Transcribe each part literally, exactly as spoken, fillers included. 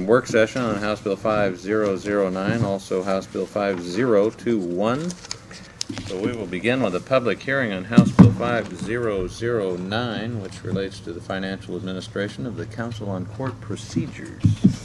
um, work session on House Bill five thousand nine, also House Bill five thousand twenty-one. So we will begin with a public hearing on House Bill five thousand nine, which relates to the financial administration of the Council on Court Procedures.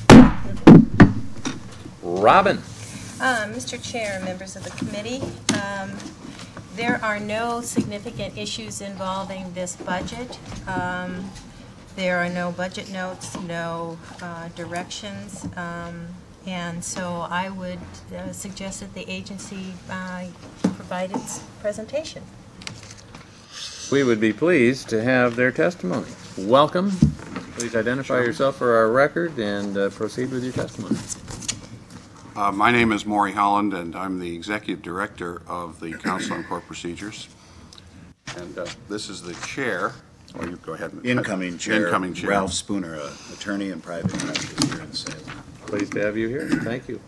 Robin. Uh, Mister Chair, members of the committee, um, there are no significant issues involving this budget. Um, there are no budget notes, no uh, directions, um, and so I would uh, suggest that the agency uh, provide its presentation. We would be pleased to have their testimony. Welcome. Please identify yourself for our record and uh, proceed with your testimony. Uh, my name is Maury Holland, and I'm the Executive Director of the Council on Court Procedures. And uh, this is the chair. Oh, you go ahead. Incoming chair, Incoming chair. Ralph Spooner, uh, attorney and private practice here in Salem. Pleased to have you here. Thank you.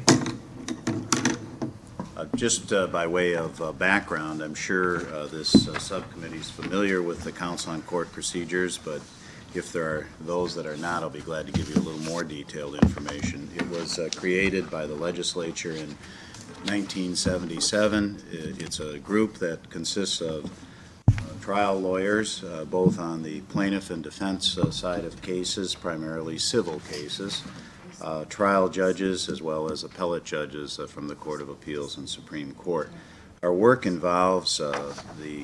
Uh, just uh, by way of uh, background, I'm sure uh, this uh, subcommittee is familiar with the Council on Court Procedures, but if there are those that are not, I'll be glad to give you a little more detailed information. It was uh, created by the legislature in nineteen seventy-seven. It's a group that consists of uh, trial lawyers, uh, both on the plaintiff and defense uh, side of cases, primarily civil cases, uh, trial judges, as well as appellate judges uh, from the Court of Appeals and Supreme Court. Our work involves uh, the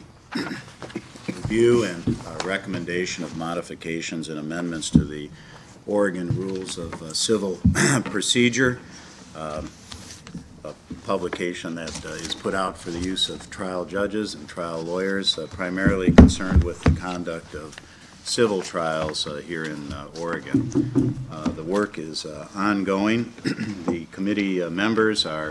review and uh, recommendation of modifications and amendments to the Oregon Rules of uh, Civil Procedure, um, a publication that uh, is put out for the use of trial judges and trial lawyers, uh, primarily concerned with the conduct of civil trials uh, here in uh, Oregon. Uh, the work is uh, ongoing. The committee uh, members are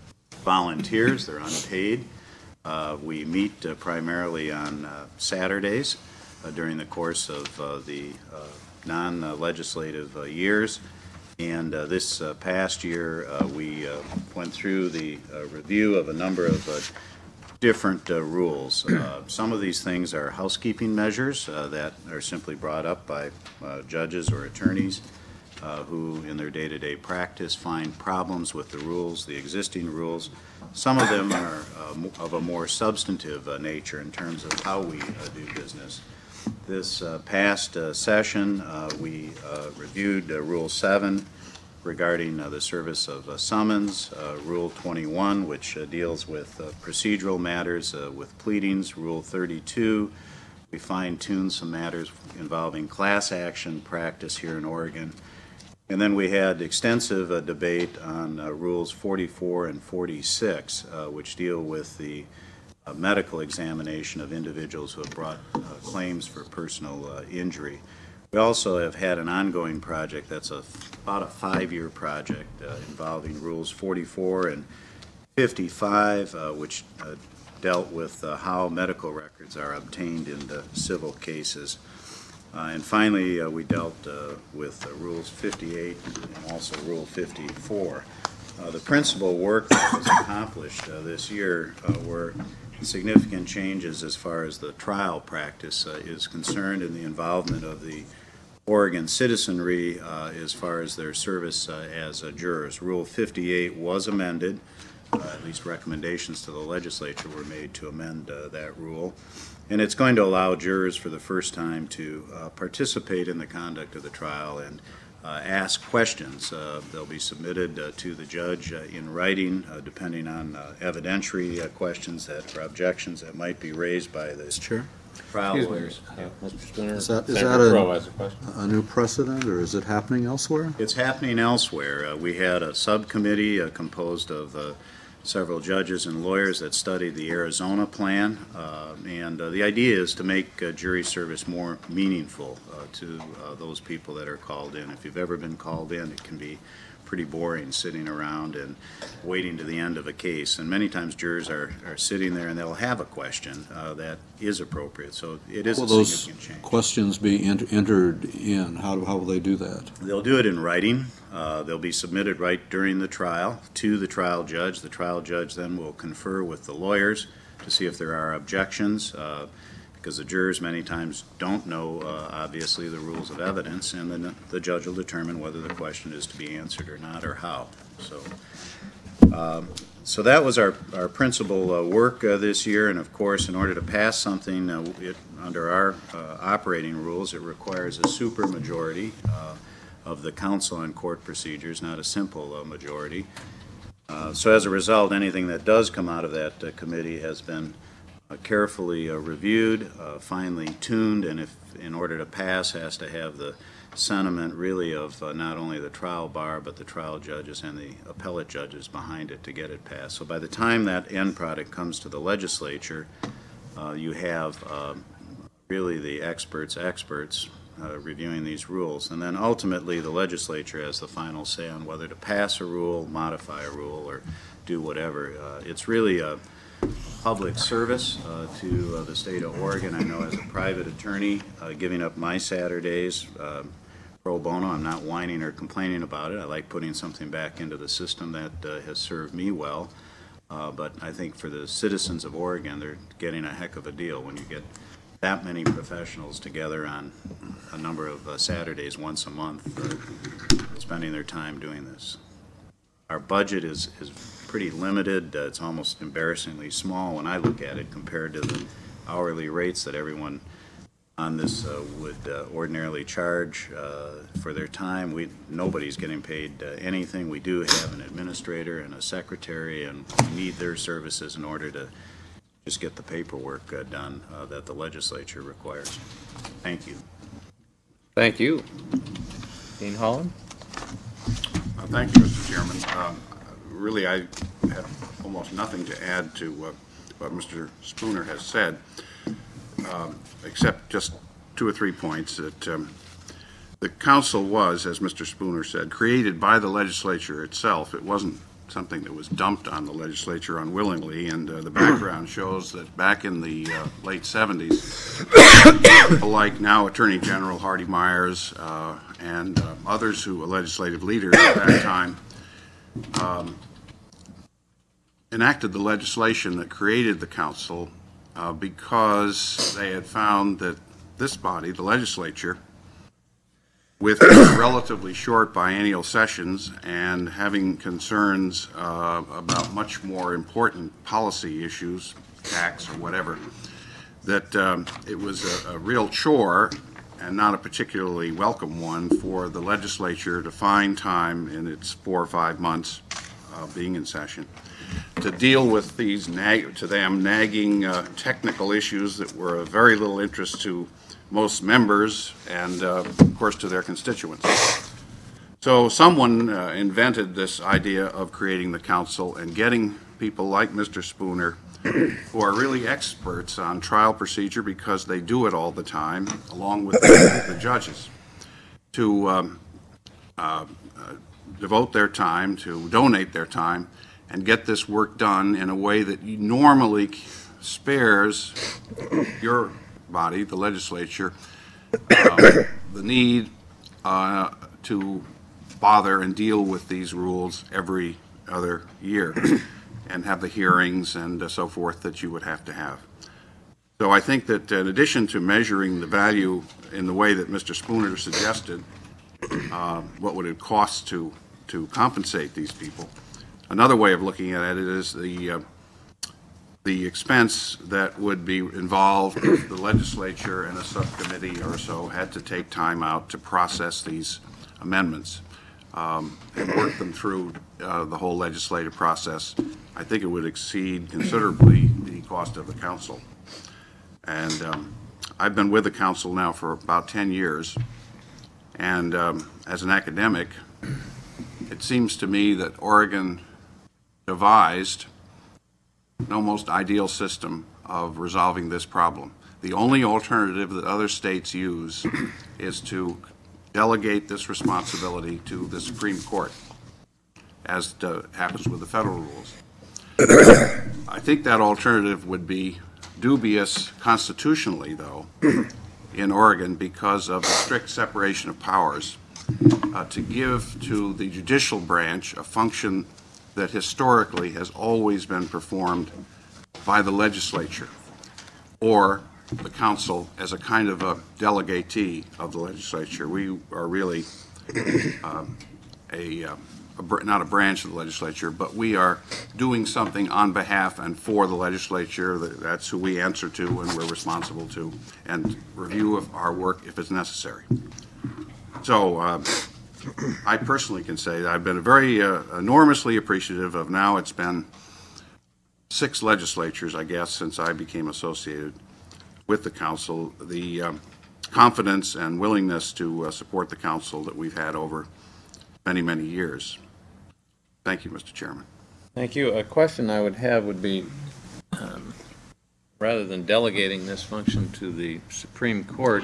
volunteers, they're unpaid. Uh, we meet uh, primarily on uh, Saturdays uh, during the course of uh, the uh, non-legislative uh, years. And uh, this uh, past year, uh, we uh, went through the uh, review of a number of uh, different uh, rules. Uh, some of these things are housekeeping measures uh, that are simply brought up by uh, judges or attorneys uh, who, in their day-to-day practice, find problems with the rules, the existing rules. Some of them are uh, of a more substantive uh, nature in terms of how we uh, do business. This uh, past uh, session, uh, we uh, reviewed uh, Rule seven regarding uh, the service of uh, summons, uh, Rule twenty-one, which uh, deals with uh, procedural matters uh, with pleadings, Rule thirty-two. We fine-tuned some matters involving class action practice here in Oregon. And then we had extensive uh, debate on uh, Rules forty-four and forty-six, uh, which deal with the uh, medical examination of individuals who have brought uh, claims for personal uh, injury. We also have had an ongoing project that's a, about a five-year project uh, involving Rules forty-four and fifty-five, uh, which uh, dealt with uh, how medical records are obtained in the civil cases. Uh, and finally, uh, we dealt uh, with uh, Rules fifty-eight and also Rule fifty-four. Uh, the principal work that was accomplished uh, this year uh, were significant changes as far as the trial practice uh, is concerned, and the involvement of the Oregon citizenry uh, as far as their service uh, as uh, jurors. Rule fifty-eight was amended. Uh, at least recommendations to the legislature were made to amend uh, that rule. And it's going to allow jurors for the first time to uh, participate in the conduct of the trial and uh, ask questions. Uh, they'll be submitted uh, to the judge uh, in writing, uh, depending on uh, evidentiary uh, questions that or objections that might be raised by the Chair? trial Excuse lawyers. me. Uh, Mister Spooner, Is that, is Senator that Crowe has a question. a, a new precedent, or is it happening elsewhere? It's happening elsewhere. Uh, we had a subcommittee uh, composed of uh, several judges and lawyers that studied the Arizona plan, uh, and uh, the idea is to make uh, jury service more meaningful uh, to uh, those people that are called in. If you've ever been called in, it can be pretty boring sitting around and waiting to the end of a case, and many times jurors are, are sitting there and they'll have a question uh, that is appropriate, so it is Will a those significant change. questions be ent entered in? How, do, how will they do that? They'll do it in writing. Uh, they'll be submitted right during the trial to the trial judge. The trial judge then will confer with the lawyers to see if there are objections. Uh, because the jurors many times don't know, uh, obviously, the rules of evidence, and then the judge will determine whether the question is to be answered or not, or how. So, um, so that was our, our principal uh, work uh, this year, and of course, in order to pass something, uh, it, under our uh, operating rules, it requires a supermajority uh, of the Council on Court Procedures, not a simple uh, majority. Uh, so as a result, anything that does come out of that uh, committee has been uh, carefully uh, reviewed, uh, finely tuned, and if in order to pass has to have the sentiment really of uh, not only the trial bar but the trial judges and the appellate judges behind it to get it passed. So by the time that end product comes to the legislature, uh, you have um, really the experts' experts uh, reviewing these rules, and then ultimately the legislature has the final say on whether to pass a rule, modify a rule, or do whatever. Uh, it's really a public service uh, to uh, the state of Oregon. I know as a private attorney, uh, giving up my Saturdays uh, pro bono, I'm not whining or complaining about it. I like putting something back into the system that uh, has served me well. Uh, but I think for the citizens of Oregon, they're getting a heck of a deal when you get that many professionals together on a number of uh, Saturdays once a month, uh, spending their time doing this. Our budget is, is pretty limited. Uh, it's almost embarrassingly small when I look at it compared to the hourly rates that everyone on this uh, would uh, ordinarily charge uh, for their time. We nobody's getting paid uh, anything. We do have an administrator and a secretary, and we need their services in order to just get the paperwork uh, done uh, that the legislature requires. Thank you. Thank you. Dean Holland? Uh, Thank you, Mister Chairman. Um, Really, I have almost nothing to add to uh, what Mister Spooner has said, um, except just two or three points that um, the council was, as Mister Spooner said, created by the legislature itself. It wasn't something that was dumped on the legislature unwillingly, and uh, the background shows that back in the uh, late seventies, like now Attorney General Hardy Myers uh, and uh, others who were legislative leaders at that time, um, enacted the legislation that created the council uh, because they had found that this body, the legislature, with relatively short biennial sessions and having concerns uh, about much more important policy issues, tax or whatever, that um, it was a, a real chore and not a particularly welcome one for the legislature to find time in its four or five months uh, being in session to deal with these, nag to them, nagging uh, technical issues that were of very little interest to most members and, uh, of course, to their constituents. So someone uh, invented this idea of creating the council and getting people like Mister Spooner, who are really experts on trial procedure because they do it all the time, along with the, the judges, to um, uh, uh, devote their time, to donate their time, and get this work done in a way that normally spares your body, the legislature, uh, the need uh, to bother and deal with these rules every other year and have the hearings and uh, so forth that you would have to have. So I think that in addition to measuring the value in the way that Mister Spooner suggested, uh, what would it cost to, to compensate these people, another way of looking at it is the uh, the expense that would be involved if the legislature and a subcommittee or so had to take time out to process these amendments um, and work them through uh, the whole legislative process. I think it would exceed considerably the cost of the council. And um, I've been with the council now for about ten years, and um, as an academic, it seems to me that Oregon devised an almost ideal system of resolving this problem. The only alternative that other states use is to delegate this responsibility to the Supreme Court, as to, happens with the federal rules. I think that alternative would be dubious constitutionally, though, in Oregon because of the strict separation of powers, uh, to give to the judicial branch a function that historically has always been performed by the legislature or the council as a kind of a delegatee of the legislature. We are really um, a, uh, a br- not a branch of the legislature, but we are doing something on behalf and for the legislature. That- That's who we answer to and we're responsible to, and review of our work if it's necessary. So uh, I personally can say that I've been very uh, enormously appreciative of, now it's been six legislatures, I guess, since I became associated with the council, the um, confidence and willingness to uh, support the council that we've had over many, many years. Thank you, Mister Chairman. Thank you. A question I would have would be, um, rather than delegating this function to the Supreme Court,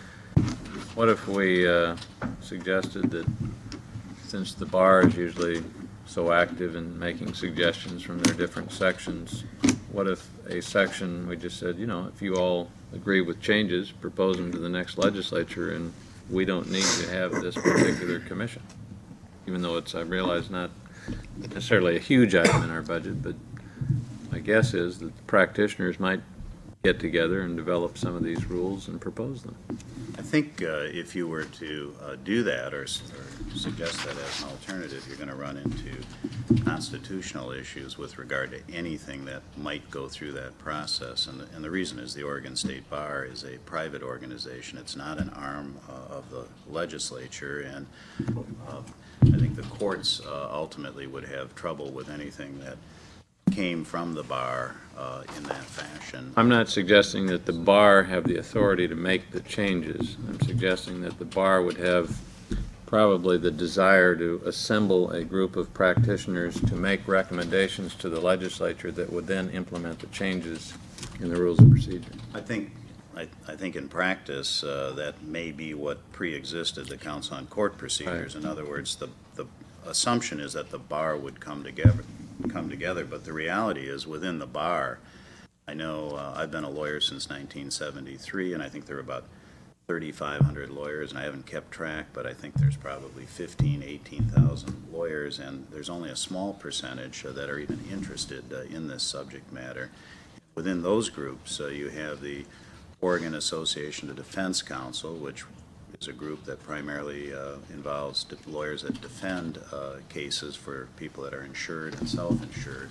what if we uh, suggested that, since the bar is usually so active in making suggestions from their different sections, what if a section, we just said, you know, if you all agree with changes, propose them to the next legislature, and we don't need to have this particular commission? Even though it's, I realize, not necessarily a huge item in our budget, but my guess is that the practitioners might get together and develop some of these rules and propose them. I think uh, if you were to uh, do that or, s- or suggest that as an alternative, you're going to run into constitutional issues with regard to anything that might go through that process. And the, and the reason is the Oregon State Bar is a private organization. It's not an arm uh, of the legislature. And uh, I think the courts uh, ultimately would have trouble with anything that came from the bar uh, in that fashion. I'm not suggesting that the bar have the authority to make the changes. I'm suggesting that the bar would have probably the desire to assemble a group of practitioners to make recommendations to the legislature that would then implement the changes in the rules of procedure. I think, I, I think in practice, uh, that may be what pre-existed the Council on Court Procedures. Right. In other words, the, the assumption is that the bar would come together, come together, but the reality is within the bar, I know uh, I've been a lawyer since nineteen seventy-three, and I think there are about thirty-five hundred lawyers, and I haven't kept track, but I think there's probably fifteen, eighteen thousand lawyers, and there's only a small percentage uh, that are even interested uh, in this subject matter. Within those groups, uh, you have the Oregon Association of Defense Counsel, which is a group that primarily uh, involves de- lawyers that defend uh, cases for people that are insured and self-insured.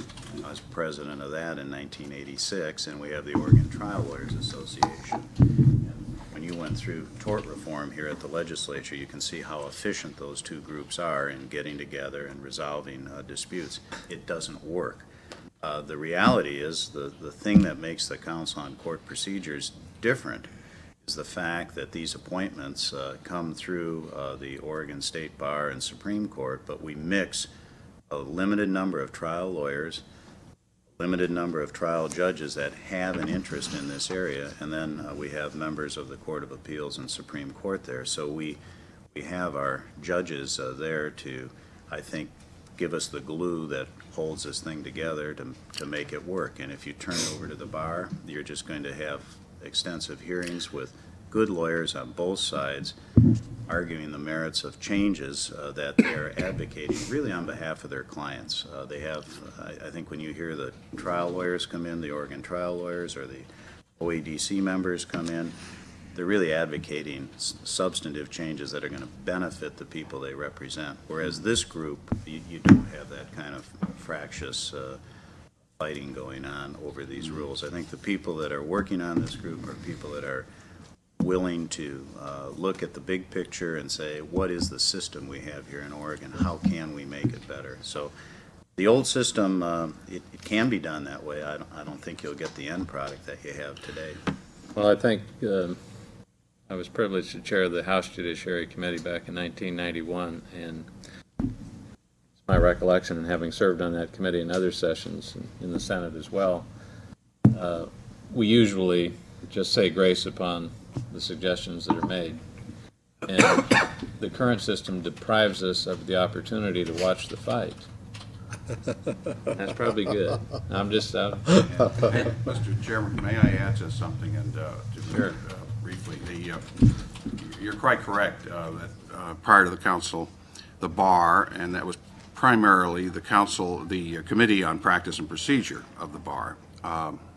I was president of that in nineteen eighty-six, and we have the Oregon Trial Lawyers Association. And when you went through tort reform here at the legislature, you can see how efficient those two groups are in getting together and resolving uh, disputes. It doesn't work. Uh, the reality is the, the thing that makes the Council on Court Procedures different is the fact that these appointments uh, come through uh, the Oregon State Bar and Supreme Court, but we mix a limited number of trial lawyers, limited number of trial judges that have an interest in this area, and then uh, we have members of the Court of Appeals and Supreme Court there. So we we have our judges uh, there to, I think, give us the glue that holds this thing together to to make it work. And if you turn it over to the bar, you're just going to have extensive hearings with good lawyers on both sides arguing the merits of changes uh, that they're advocating really on behalf of their clients. Uh, they have, I, I think when you hear the trial lawyers come in, the Oregon trial lawyers or the O A D C members come in, they're really advocating s- substantive changes that are going to benefit the people they represent. Whereas this group, you, you don't have that kind of fractious uh, fighting going on over these rules. I think the people that are working on this group are people that are willing to uh, look at the big picture and say, what is the system we have here in Oregon? How can we make it better? So the old system, uh, it, it can be done that way. I don't, I don't think you'll get the end product that you have today. Well, I think um, I was privileged to chair the House Judiciary Committee back in nineteen ninety-one, and it's my recollection, and having served on that committee in other sessions in- in the Senate as well, uh, we usually just say grace upon the suggestions that are made. And the current system deprives us of the opportunity to watch the fight. That's probably good. I'm just, uh, Mister Chairman, may I add to something and uh, just Sure. uh, briefly? The, uh, you're quite correct uh, that uh, prior to the council, the bar, and that was primarily the council, the uh, Committee on Practice and Procedure of the bar, um,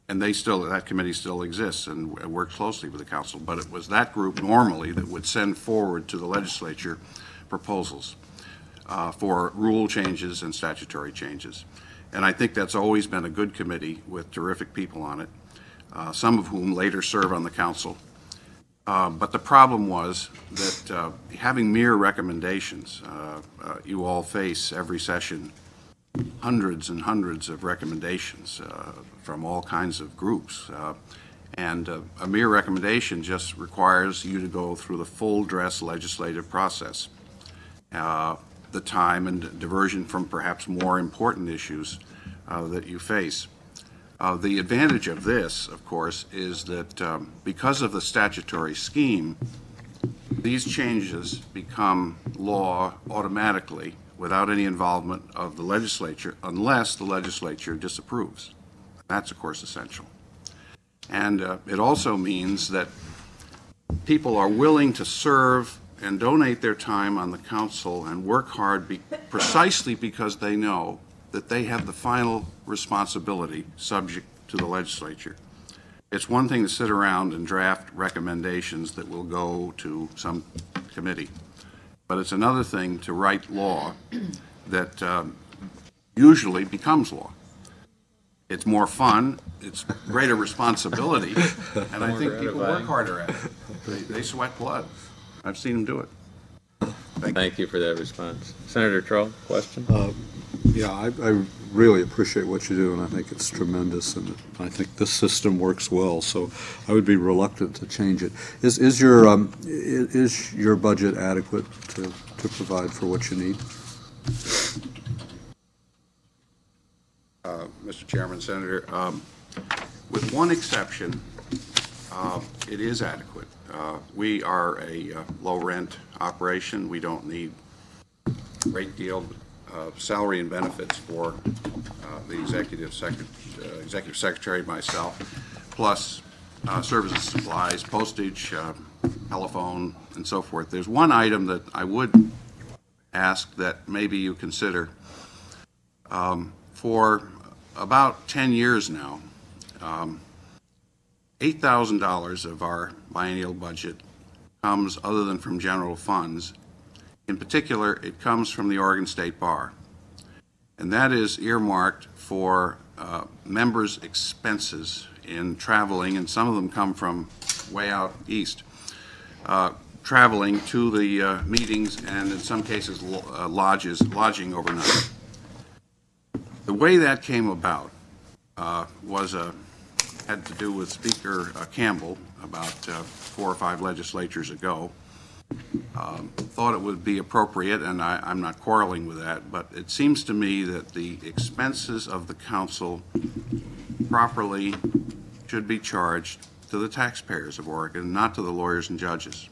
and they still, that committee still exists and works closely with the council, but it was that group normally that would send forward to the legislature proposals uh, for rule changes and statutory changes. And I think that's always been a good committee with terrific people on it, uh, some of whom later serve on the council. Uh, but the problem was that uh, having mere recommendations, uh, uh, you all face every session hundreds and hundreds of recommendations uh, from all kinds of groups. Uh, and uh, a mere recommendation just requires you to go through the full dress legislative process. Uh, the time and diversion from perhaps more important issues uh, that you face. Uh, the advantage of this, of course, is that um, because of the statutory scheme, these changes become law automatically without any involvement of the legislature unless the legislature disapproves. That's, of course, essential. And uh, it also means that people are willing to serve and donate their time on the council and work hard be precisely because they know that they have the final responsibility subject to the legislature. It's one thing to sit around and draft recommendations that will go to some committee, but it's another thing to write law that um, usually becomes law. It's more fun, it's greater responsibility, and I think people work harder at it. They, they sweat blood. I've seen them do it. Thank, Thank you for that response. Senator Troll, question? Uh, Yeah, I, I really appreciate what you do, and I think it's tremendous, and I think this system works well, so I would be reluctant to change it. Is, is your, um, i- is your budget adequate to, to provide for what you need? uh, Mister Chairman, Senator. Um, with one exception, uh, it is adequate. Uh, we are a uh, low-rent operation. We don't need a great deal of salary and benefits for uh, the executive, secret, uh, executive secretary, myself, plus uh, services, supplies, postage, uh, telephone, and so forth. There's one item that I would ask that maybe you consider. Um, for about ten years now, um, eight thousand dollars of our biennial budget comes other than from general funds. In particular, it comes from the Oregon State Bar, and that is earmarked for uh, members' expenses in traveling, and some of them come from way out east, uh, traveling to the uh, meetings and in some cases lo- uh, lodges, lodging overnight. The way that came about uh, was a had to do with Speaker uh, Campbell about uh, four or five legislatures ago. Um, thought it would be appropriate, and I, I'm not quarreling with that, but it seems to me that the expenses of the council properly should be charged to the taxpayers of Oregon, not to the lawyers and judges.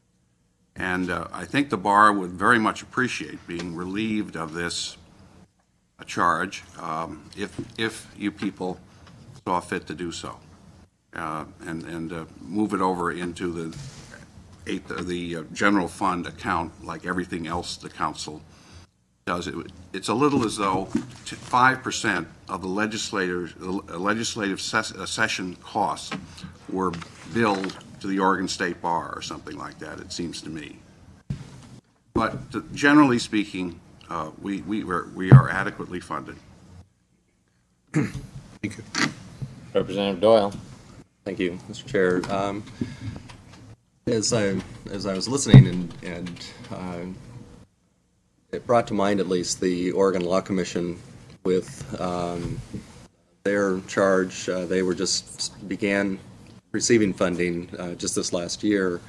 And uh, I think the bar would very much appreciate being relieved of this uh, charge um, if, if you people saw fit to do so, uh, and, and uh, move it over into the eight, the uh, general fund account like everything else the council does. It, it's a little as though five percent of the legislators, uh, legislative ses uh, session costs were billed to the Oregon State Bar or something like that, it seems to me. But to, generally speaking, uh, we, we, we're, we are adequately funded. Thank you. Representative Doyle. Thank you, Mister Chair. Um, as I as I was listening, and and uh, it brought to mind at least the Oregon Law Commission with um, their charge. Uh, they were just began receiving funding uh, just this last year,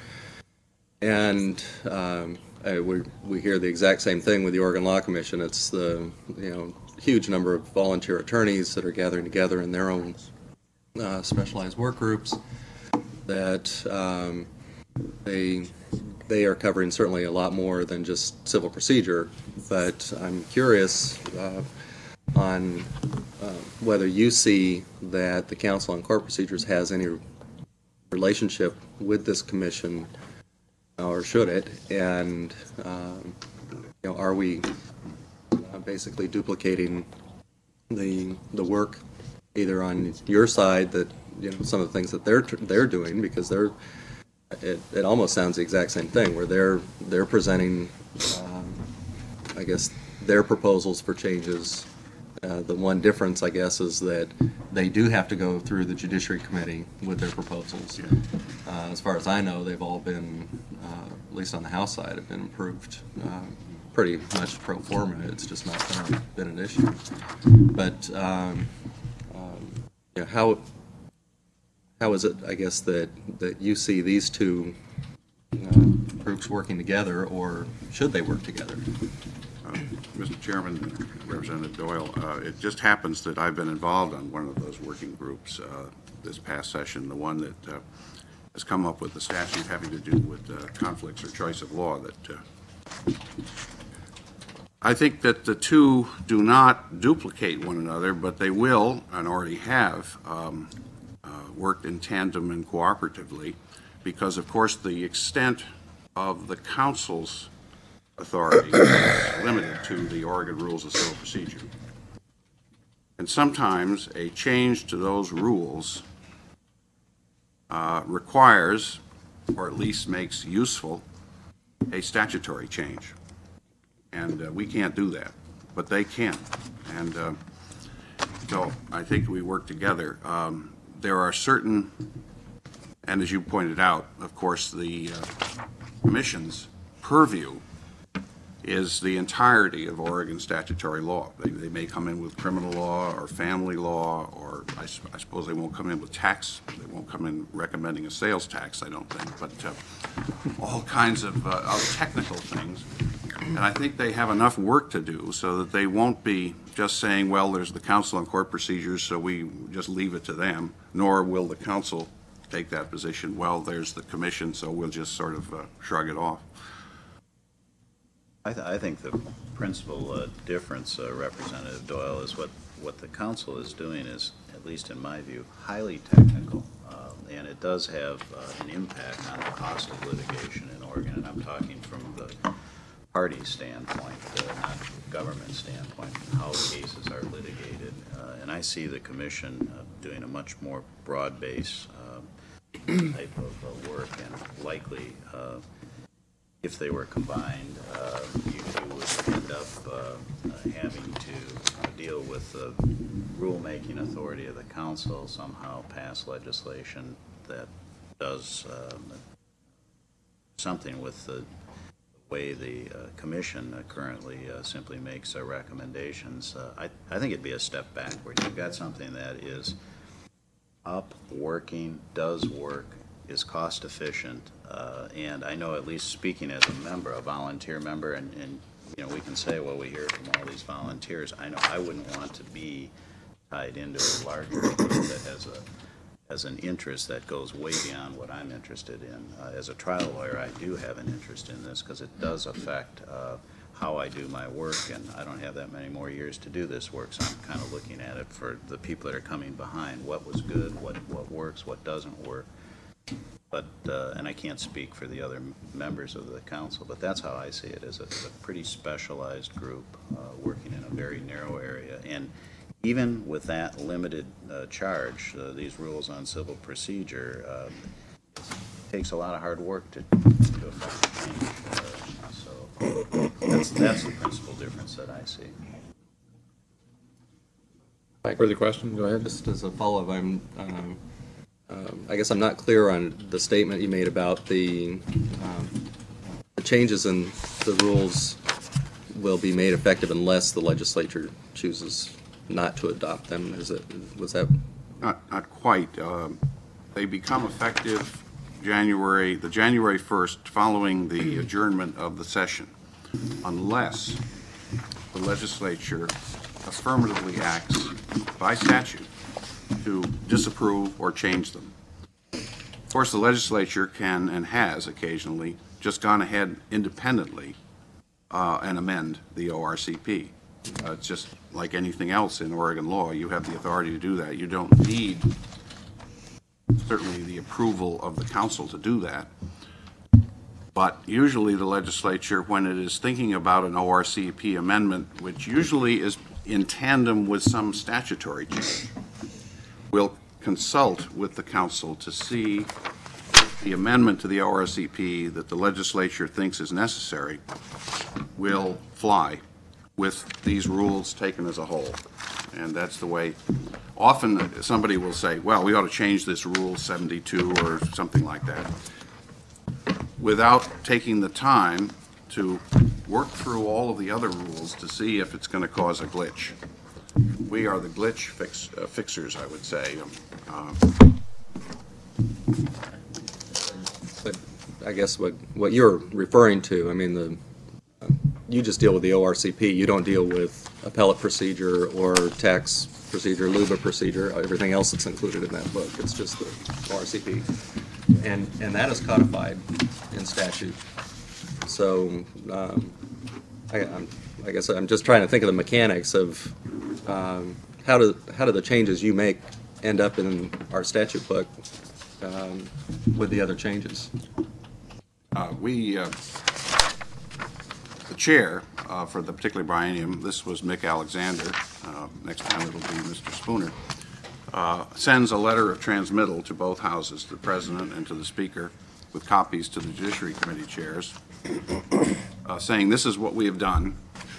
and um, I, we we hear the exact same thing with the Oregon Law Commission. It's the you know huge number of volunteer attorneys that are gathering together in their own Uh, specialized work groups that um, they they are covering certainly a lot more than just civil procedure. But I'm curious uh, on uh, whether you see that the Council on Court Procedures has any relationship with this commission, or should it? And um, you know, are we uh, basically duplicating the the work either on your side that, you know, some of the things that they're, they're doing, because they're, it, it almost sounds the exact same thing, where they're, they're presenting, um, I guess, their proposals for changes. Uh, the one difference, I guess, is that they do have to go through the Judiciary Committee with their proposals. Uh, as far as I know, they've all been, uh, at least on the House side, have been approved uh, pretty much pro forma. It's just not been, been an issue. But um, um, you know, how how is it, I guess, that that you see these two uh, groups working together, or should they work together? Uh, Mister Chairman, Representative Doyle, uh, it just happens that I've been involved on one of those working groups uh, this past session, the one that uh, has come up with the statute having to do with uh, conflicts or choice of law. That uh, I think that the two do not duplicate one another, but they will, and already have, um, uh, worked in tandem and cooperatively, because, of course, the extent of the council's authority is limited to the Oregon Rules of Civil Procedure. And sometimes a change to those rules uh, requires, or at least makes useful, a statutory change. And uh, we can't do that, but they can. And uh, so I think we work together. Um, there are certain, and as you pointed out, of course, the uh, Commission's purview is the entirety of Oregon statutory law. They, they may come in with criminal law or family law, or I, I suppose they won't come in with tax. They won't come in recommending a sales tax, I don't think, but uh, all kinds of, uh, of technical things. And I think they have enough work to do so that they won't be just saying, well, there's the Council on Court Procedures, so we just leave it to them, nor will the Council take that position. Well, there's the Commission, so we'll just sort of uh, shrug it off. I, th I think the principal uh, difference, uh, Representative Doyle, is what, what the council is doing is, at least in my view, highly technical, uh, and it does have uh, an impact on the cost of litigation in Oregon, and I'm talking from the party standpoint, uh, not government standpoint, how cases are litigated. Uh, and I see the commission uh, doing a much more broad-based uh, type of uh, work, and likely uh, if they were combined, uh, you, you would end up uh, uh, having to uh, deal with the rulemaking authority of the council, somehow pass legislation that does um, something with the way the uh, commission uh, currently uh, simply makes uh, recommendations. Uh, I, I think it'd be a step backward. You've got something that is up, working, does work, is cost efficient, uh, and I know, at least speaking as a member, a volunteer member, and, and you know, we can say, well, we hear from all these volunteers. I know I wouldn't want to be tied into a larger group that has a has an interest that goes way beyond what I'm interested in. Uh, as a trial lawyer, I do have an interest in this because it does affect uh, how I do my work, and I don't have that many more years to do this work, so I'm kind of looking at it for the people that are coming behind. What was good, what, what works, what doesn't work. But, uh, and I can't speak for the other members of the council, but that's how I see it, as a, a pretty specialized group uh, working in a very narrow area. And even with that limited uh, charge, uh, these rules on civil procedure, uh, takes a lot of hard work to, to affect change. Uh, so that's, that's the principal difference that I see. Further question? Go ahead. Just as a follow-up, I'm, um, um, I guess I'm not clear on the statement you made about the, um, the changes in the rules will be made effective unless the legislature chooses not to adopt them. Is it, was that? Not, not quite. Um, they become effective January, the January first following the adjournment of the session, unless the legislature affirmatively acts by statute to disapprove or change them. Of course, the legislature can and has occasionally just gone ahead independently uh, and amend the O R C P. Uh, it's just like anything else in Oregon law. You have the authority to do that. You don't need, certainly, the approval of the council to do that. But usually the legislature, when it is thinking about an O R C P amendment, which usually is in tandem with some statutory change, will consult with the council to see if the amendment to the O R C P that the legislature thinks is necessary will fly with these rules taken as a whole. And that's the way, often somebody will say, well, we ought to change this rule seventy-two or something like that, without taking the time to work through all of the other rules to see if it's going to cause a glitch. We are the glitch fix, uh, fixers, I would say. Um, uh, But I guess what, what you're referring to, I mean, the, uh, you just deal with the O R C P. You don't deal with appellate procedure or tax procedure, L U B A procedure, everything else that's included in that book. It's just the O R C P. And, and that is codified in statute. So um, I, I'm, I guess I'm just trying to think of the mechanics of um, how do how do the changes you make end up in our statute book um, with the other changes? Uh, we, uh, the chair uh, for the particular biennium, this was Mick Alexander, uh, next time it'll be Mister Spooner, uh, sends a letter of transmittal to both houses, the president and to the speaker, with copies to the Judiciary Committee chairs, uh, saying this is what we have done,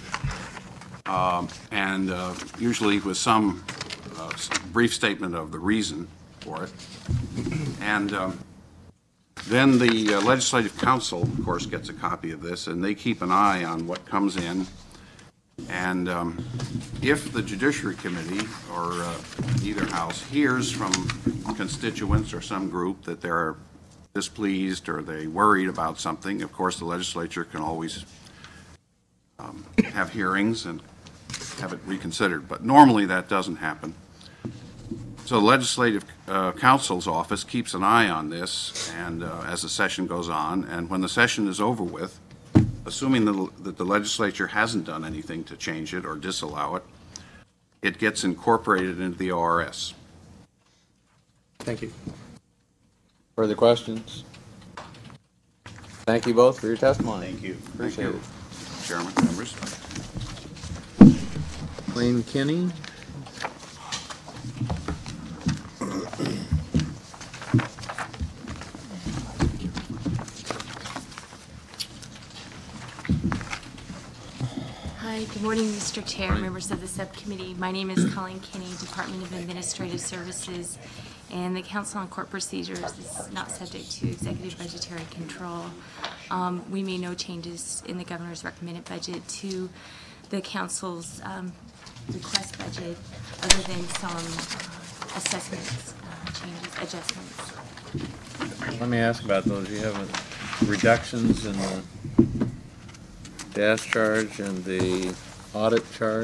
um, and uh, usually with some uh, brief statement of the reason for it. And um, then the uh, Legislative Council, of course, gets a copy of this, and they keep an eye on what comes in. And um, if the Judiciary Committee or uh, either house hears from constituents or some group that they're displeased or they worried about something, of course, the legislature can always um, have hearings and have it reconsidered. But normally that doesn't happen. So the Legislative uh, Council's office keeps an eye on this, and uh, as the session goes on, and when the session is over with, assuming the, that the legislature hasn't done anything to change it or disallow it, it gets incorporated into the O R S. Thank you. Further questions? Thank you both for your testimony. Thank you. Appreciate it. Chairman, members. Lane Kinney. Hi, good morning, Mister Chair, members of the subcommittee. My name is Colleen Kinney, Department of Administrative Services, and the Council on Court Procedures is not subject to executive budgetary control. Um, we made no changes in the governor's recommended budget to the council's um, request budget, other than some assessments, uh, changes, adjustments. Let me ask about those. You have reductions in the gas charge and the audit charge?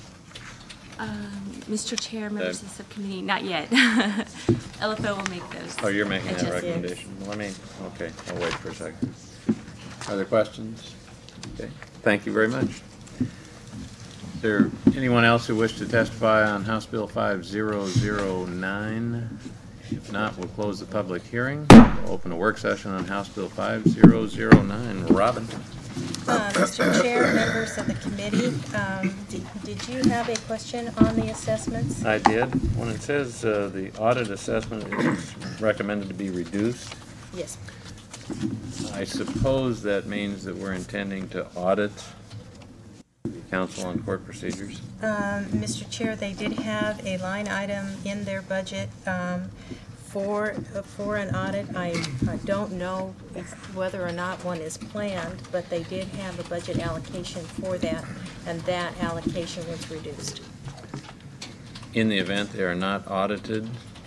Um, Mister Chair, members Okay. of the subcommittee, not yet. L F O will make those. Oh, you're making that adjustments. recommendation. Let me, okay, I'll wait for a second. Other questions? Okay, thank you very much. Is there anyone else who wishes to testify on House Bill five thousand nine? If not, we'll close the public hearing. We'll open a work session on House Bill five thousand nine. Robin? Uh, Mister Chair, members of the committee, um, did, did you have a question on the assessments? I did. When it says uh, the audit assessment is recommended to be reduced, Yes. I suppose that means that we're intending to audit the Council on Court Procedures. Um, Mister Chair, they did have a line item in their budget um, for uh, for an audit. I, I don't know if, whether or not one is planned, but they did have a budget allocation for that, and that allocation was reduced. In the event they are not audited,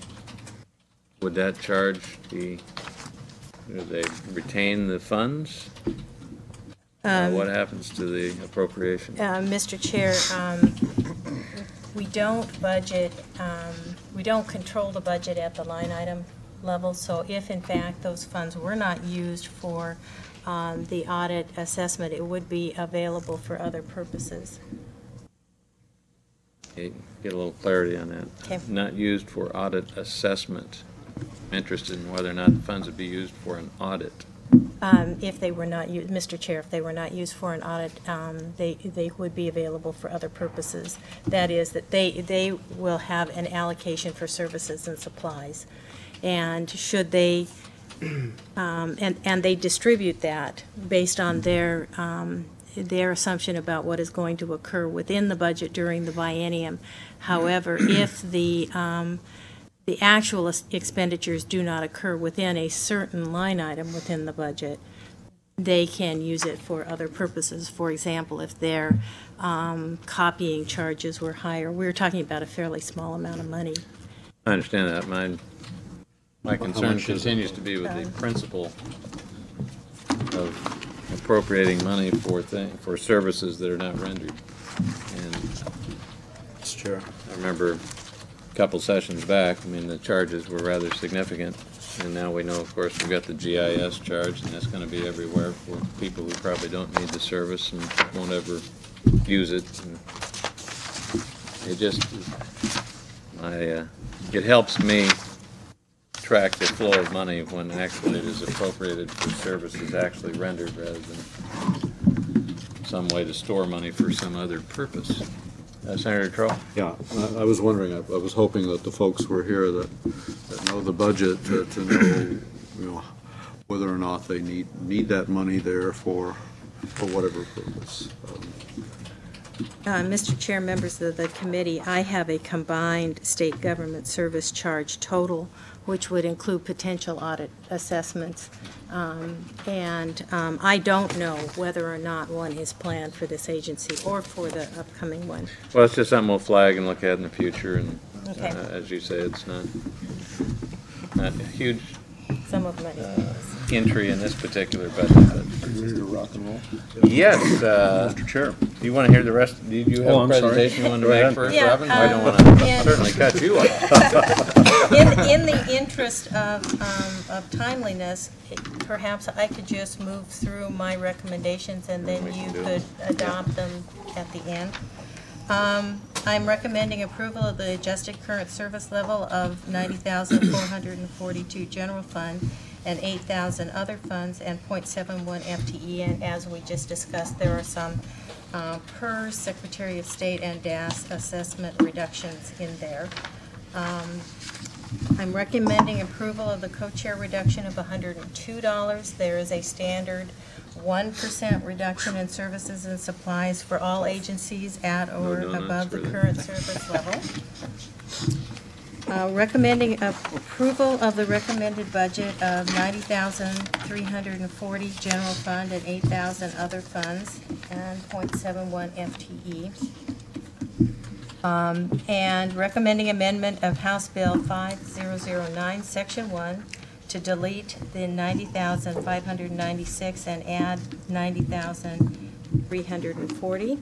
would that charge be, do they retain the funds? Uh, What happens to the appropriation? Uh, Mister Chair, um, we don't budget, um, we don't control the budget at the line item level, so if in fact those funds were not used for um, the audit assessment, it would be available for other purposes. Okay, get a little clarity on that. Okay. Not used for audit assessment. I'm interested in whether or not the funds would be used for an audit. um, if they were not, u- Mister Chair, if they were not used for an audit, um, they, they would be available for other purposes. That is, that they, they will have an allocation for services and supplies. And should they, um, and, and they distribute that based on their, um, their assumption about what is going to occur within the budget during the biennium. However, if the, um, the actual es- expenditures do not occur within a certain line item within the budget, they can use it for other purposes. For example, if their um, copying charges were higher, we were talking about a fairly small amount of money. I understand that. My, my concern much is it? continues to be with the principle of appropriating money for thing, for services that are not rendered. And Mister Chair. I remember a couple sessions back, I mean, the charges were rather significant. And now we know, of course, we've got the G I S charge, and that's gonna be everywhere for people who probably don't need the service and won't ever use it. And it just, I, uh, it helps me track the flow of money when actually it is appropriated for services actually rendered rather than some way to store money for some other purpose. Uh, Senator Troll? Yeah, I, I was wondering, I, I was hoping that the folks were here that, that know the budget to, to know, you know, whether or not they need, need that money there for, for whatever purpose. Um, Uh, Mister Chair, members of the committee, I have a combined state government service charge total, which would include potential audit assessments. Um, And um, I don't know whether or not one is planned for this agency or for the upcoming one. Well, it's just something we'll flag and look at in the future, and Okay. uh, as you say, it's not, not a huge Some of money. uh, entry in this particular budget. But Ready to rock and roll? yes, uh, Mister Chair. do you want to hear the rest? Do you have Oh, a I'm sorry. presentation you want to Go make ahead. first, Yeah, Robin? I don't um, want to and- certainly cut you off. In, in the interest of, um, of timeliness, perhaps I could just move through my recommendations and then We you can do could it. adopt them at the end. Um, I'm recommending approval of the adjusted current service level of ninety thousand four hundred forty-two general fund and eight thousand other funds and zero point seven one F T E. And as we just discussed, there are some uh, per Secretary of State and D A S assessment reductions in there. Um, I'm recommending approval of the co-chair reduction of one hundred two dollars. There is a standard one percent reduction in services and supplies for all agencies at or No donuts above the for that. current service level. Uh, Recommending approval of the recommended budget of ninety thousand three hundred forty general fund and eight thousand other funds and zero point seven one F T E. Um, And recommending amendment of House Bill five thousand nine, Section one, to delete the ninety thousand five hundred ninety-six and add ninety thousand three hundred forty.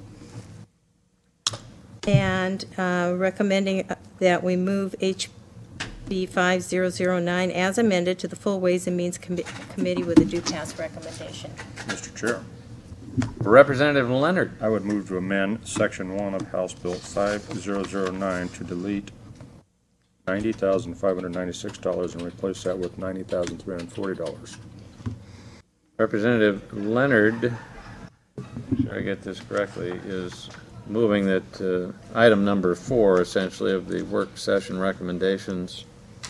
And uh, recommending that we move H B five thousand nine as amended to the full Ways and Means Commi- Committee with a due pass recommendation. Mister Chair, Representative Leonard. I would move to amend Section one of House Bill five thousand nine to delete ninety thousand five hundred ninety-six dollars and replace that with ninety thousand three hundred forty dollars. Representative Leonard, should I get this correctly, is moving that uh, item number four, essentially, of the work session recommendations.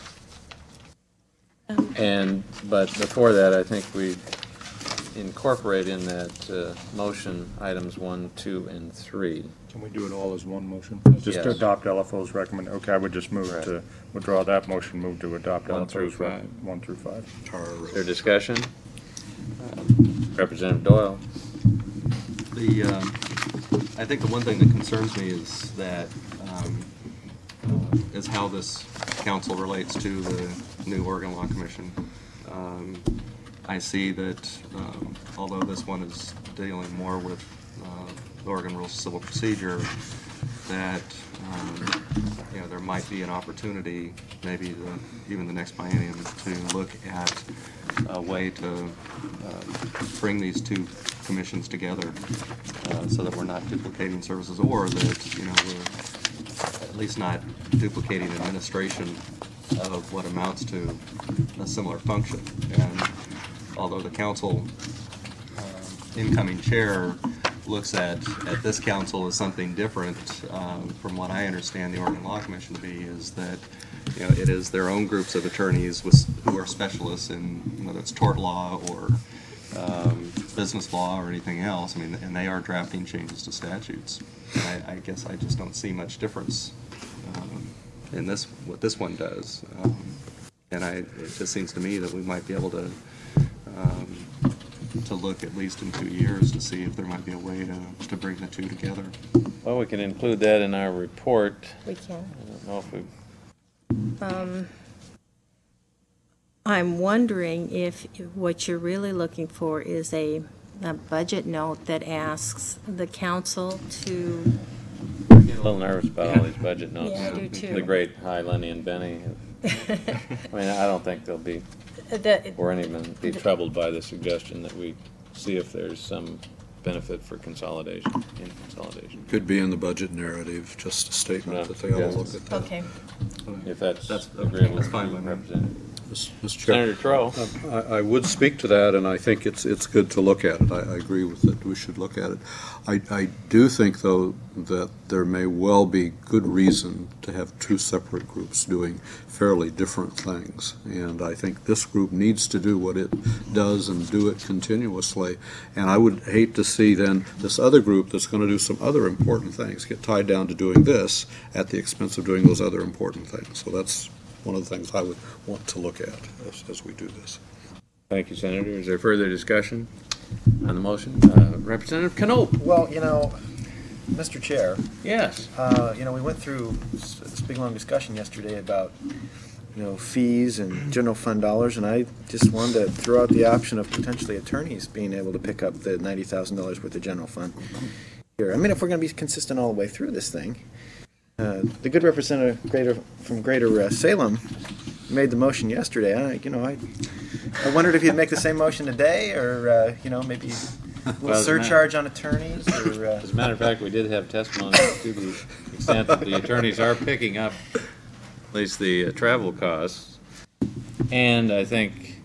And, but before that, I think we incorporate in that uh, motion items one, two, and three. Can we do it all as one motion? Just to Yes. adopt L F O's recommend, okay, I would just move Correct. to withdraw that motion, move to adopt One L F through O's rec- five. one through five. Is there discussion? Representative Doyle. The, uh, I think the one thing that concerns me is that, um, uh, is how this council relates to the new Oregon Law Commission. Um, I see that, um, although this one is dealing more with uh, the Oregon Rules of Civil Procedure, that, um, you know, there might be an opportunity, maybe the, even the next biennium, to look at a way to uh, bring these two commissions together uh, so that we're not duplicating services, or that, you know, we're at least not duplicating administration of what amounts to a similar function. And although the council uh, incoming chair looks at, at this council as something different, um, from what I understand the Oregon Law Commission to be, is that, you know, it is their own groups of attorneys with, who are specialists in, whether it's tort law or um, business law or anything else. I mean, and they are drafting changes to statutes. And I, I guess I just don't see much difference um, in this, what this one does. Um, and I, it just seems to me that we might be able to um, to look at least in two years to see if there might be a way to, to bring the two together. Well, we can include that in our report. We can. I don't know if we, Um, I'm wondering if what you're really looking for is a, a budget note that asks the council to, I get a little nervous about all these budget notes. Yeah, I do too. The great Hi, Lenny and Benny. I mean, I don't think they'll be, the, or anyone be troubled by the suggestion that we see if there's some benefit for consolidation, in consolidation. Could be in the budget narrative, just a statement that they ought to look at that. okay. If that's That's- agreeable that's to fine you, with me. Representative. Mister Chair. Senator Crowe. I, I would speak to that, and I think it's, it's good to look at it. I, I agree with it. We should look at it. I, I do think, though, that there may well be good reason to have two separate groups doing fairly different things. And I think this group needs to do what it does and do it continuously. And I would hate to see then this other group that's going to do some other important things get tied down to doing this at the expense of doing those other important things. So that's one of the things I would want to look at as, as we do this. Thank you, Senator. Is there further discussion on the motion? Uh, Representative Knope? Well, you know, Mister Chair, Yes. uh, you know, we went through s- this big long discussion yesterday about, you know, fees and general fund dollars, and I just wanted to throw out the option of potentially attorneys being able to pick up the ninety thousand dollars worth of general fund here. I mean, if we're going to be consistent all the way through this thing, uh, the good representative Greater, from Greater uh, Salem made the motion yesterday. I, you know, I, I wondered if he'd make the same motion today, or uh, you know, maybe a little Well, as a matter- surcharge on attorneys, or. Uh, As a matter of fact, we did have testimony to the extent that the attorneys are picking up at least the uh, travel costs. And I think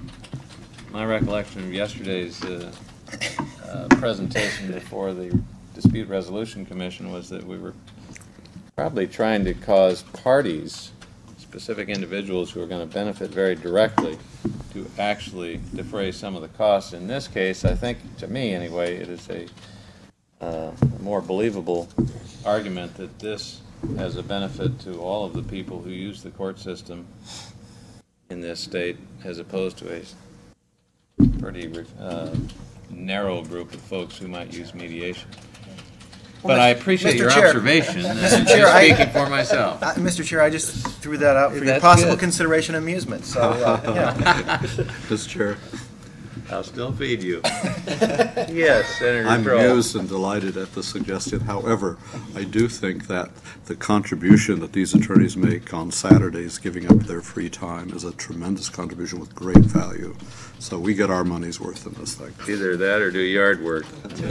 my recollection of yesterday's uh, uh, presentation before the Dispute Resolution Commission was that we were probably trying to cause parties, specific individuals who are going to benefit very directly, to actually defray some of the costs. In this case, I think, to me anyway, it is a uh, more believable argument that this has a benefit to all of the people who use the court system in this state, as opposed to a pretty uh, narrow group of folks who might use mediation. But I appreciate Mister your Chair. observation, and Mister I'm Chair, I- speaking for myself. Uh, Mister Chair, I just threw that out for your That's possible good. consideration and amusement, so, uh, yeah. Mister Chair, I'll still feed you. Yes, Senator I'm Crowe. amused and delighted at the suggestion. However, I do think that the contribution that these attorneys make on Saturdays, giving up their free time, is a tremendous contribution with great value. So we get our money's worth in this thing. Either that or do yard work.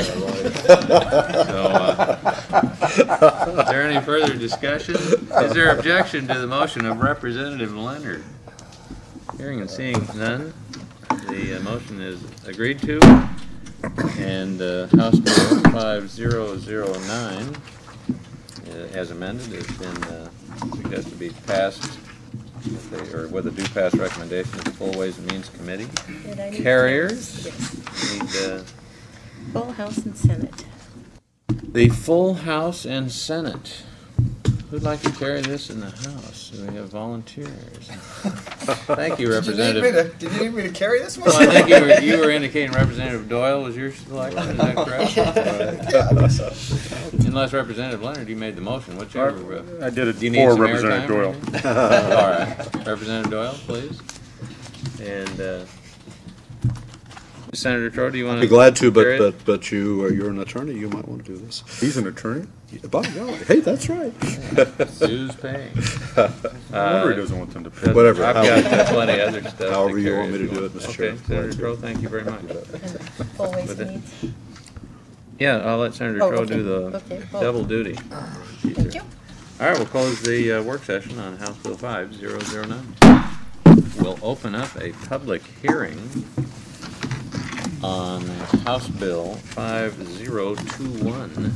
So, uh, is there any further discussion? Is there objection to the motion of Representative Leonard? Hearing and seeing none, the uh, motion is agreed to, and uh, House Bill five zero zero nine, uh, as amended, has been uh, suggested to be passed, with a- or with a due pass recommendation of the Full Ways and Means Committee. Did I need- Carriers? Yes. Need uh, Full House and Senate. the full House and Senate. Who'd like to carry this in the House? Do we have volunteers? Thank you, Representative. Did you need me to carry this one? Well, I think you were, you were indicating Representative Doyle was your selection, is that correct? Yeah, I think so. Unless Representative Leonard, you made the motion, what's your, uh, I did it do you need for some Representative Doyle. airtime? All right, Representative Doyle, please. And, uh, Senator Crowe, do you want I'd to? be glad to, carry but, it? but, but you, uh, you're an attorney, you might want to do this. He's an attorney? By golly, hey, that's right. Sue's paying. No wonder he Uh, doesn't want them to pay. Whatever. I've got plenty of other stuff. However you carry want me if to do want. it, Mister Okay, Chair. Senator Crowe, thank you very much. And Full Ways With and it. Means. Yeah, I'll let Senator Oh, Crowe okay. do the Okay, well- double duty. Thank you. All right, we'll close the uh, work session on House Bill five zero zero nine. We'll open up a public hearing on House Bill five zero two one.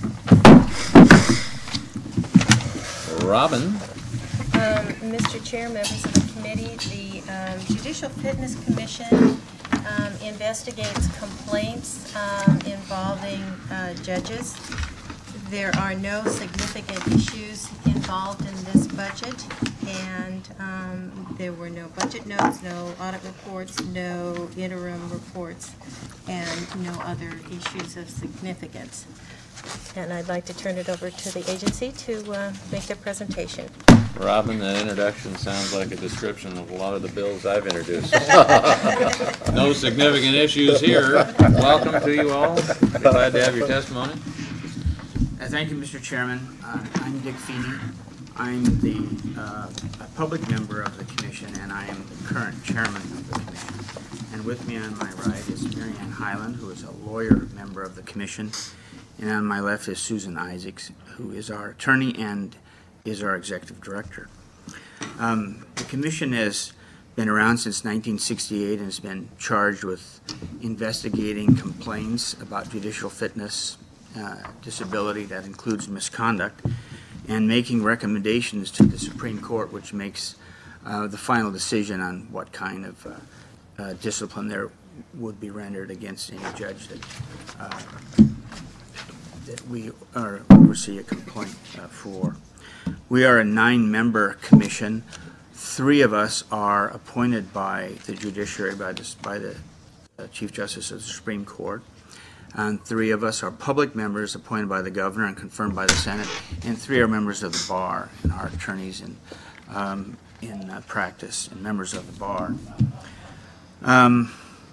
Robin? Um, Mister Chair, members of the committee, the um, Judicial Fitness Commission um, investigates complaints um, involving uh, judges. There are no significant issues involved in this budget, and um, there were no budget notes, no audit reports, no interim reports, and no other issues of significance. And I'd like to turn it over to the agency to uh, make their presentation. Robin, that introduction sounds like a description of a lot of the bills I've introduced. No significant issues here. Welcome to you all. Be glad to have your testimony. Uh, thank you, Mister Chairman. Uh, I'm Dick Feeney. I'm the uh, a public member of the commission, and I am the current chairman of the commission. And with me on my right is Mary Ann Highland, who is a lawyer member of the commission. And on my left is Susan Isaacs, who is our attorney and is our executive director. Um, the commission has been around since nineteen sixty-eight and has been charged with investigating complaints about judicial fitness, uh, disability, that includes misconduct, and making recommendations to the Supreme Court, which makes uh, the final decision on what kind of uh, uh, discipline there would be rendered against any judge that uh, that we are oversee a complaint uh, for. We are a nine-member commission. Three of us are appointed by the judiciary, by, this, by the uh, Chief Justice of the Supreme Court. And three of us are public members appointed by the governor and confirmed by the Senate. And three are members of the bar and are attorneys in, um, in uh, practice and members of the bar. Um,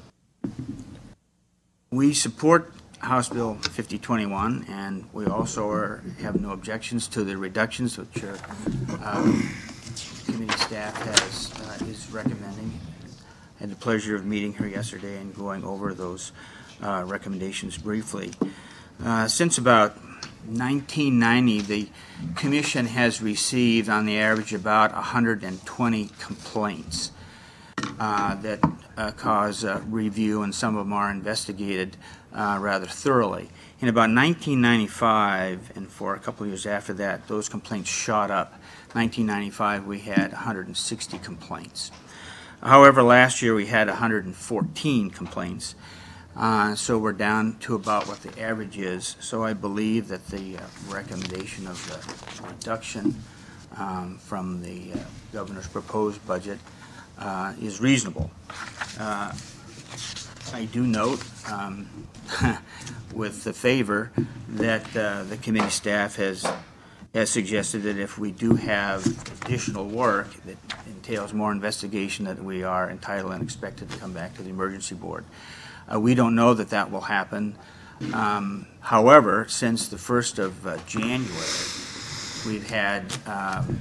we support House Bill fifty twenty-one, and we also are, have no objections to the reductions which our um, committee staff has uh, is recommending. I had the pleasure of meeting her yesterday and going over those uh, recommendations briefly. Uh, since about nineteen ninety, the commission has received on the average about one hundred twenty complaints uh, that uh, cause uh, review, and some of them are investigated Uh, rather thoroughly. In about nineteen ninety-five, and for a couple of years after that, those complaints shot up. nineteen ninety-five, we had one hundred sixty complaints. However, last year we had one hundred fourteen complaints, uh, so we're down to about what the average is. So I believe that the uh, recommendation of the reduction um, from the uh, governor's proposed budget uh, is reasonable. Uh, I do note, um, with the favor, that uh, the committee staff has has suggested that if we do have additional work that entails more investigation, that we are entitled and expected to come back to the emergency board. Uh, we don't know that that will happen. Um, however, since the first of uh, January, we've had um,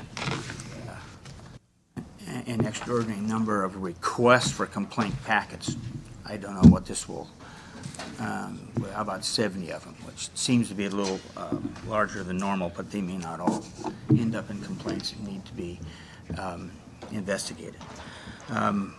an extraordinary number of requests for complaint packets. I don't know what this will, um, how about seventy of them, which seems to be a little uh, larger than normal, but they may not all end up in complaints that need to be um, investigated. Um,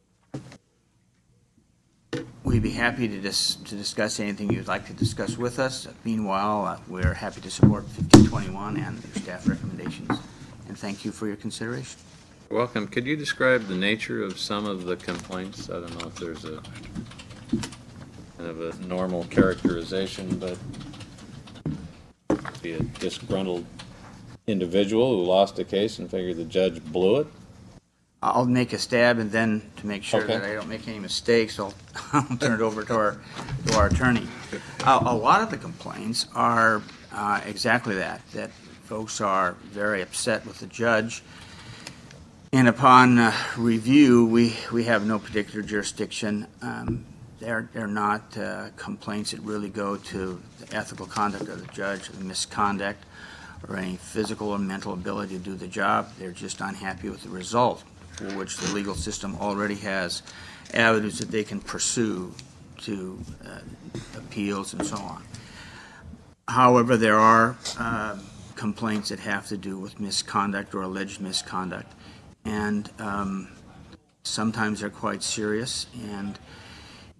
we'd be happy to, dis to discuss anything you'd like to discuss with us. Meanwhile, uh, we're happy to support fifteen twenty-one and their staff recommendations, and thank you for your consideration. Welcome. Could you describe the nature of some of the complaints? I don't know if there's a kind of a normal characterization, but be a disgruntled individual who lost a case and figured the judge blew it. I'll make a stab, and then to make sure Okay. that I don't make any mistakes, I'll, I'll turn it over to our to our attorney. Uh, a lot of the complaints are uh, exactly that, that folks are very upset with the judge. And upon uh, review, we, we have no particular jurisdiction. Um, they're, they're not uh, complaints that really go to the ethical conduct of the judge, or the misconduct, or any physical or mental ability to do the job. They're just unhappy with the result, for which the legal system already has avenues that they can pursue to uh, appeals and so on. However, there are uh, complaints that have to do with misconduct or alleged misconduct. And um, sometimes they're quite serious, and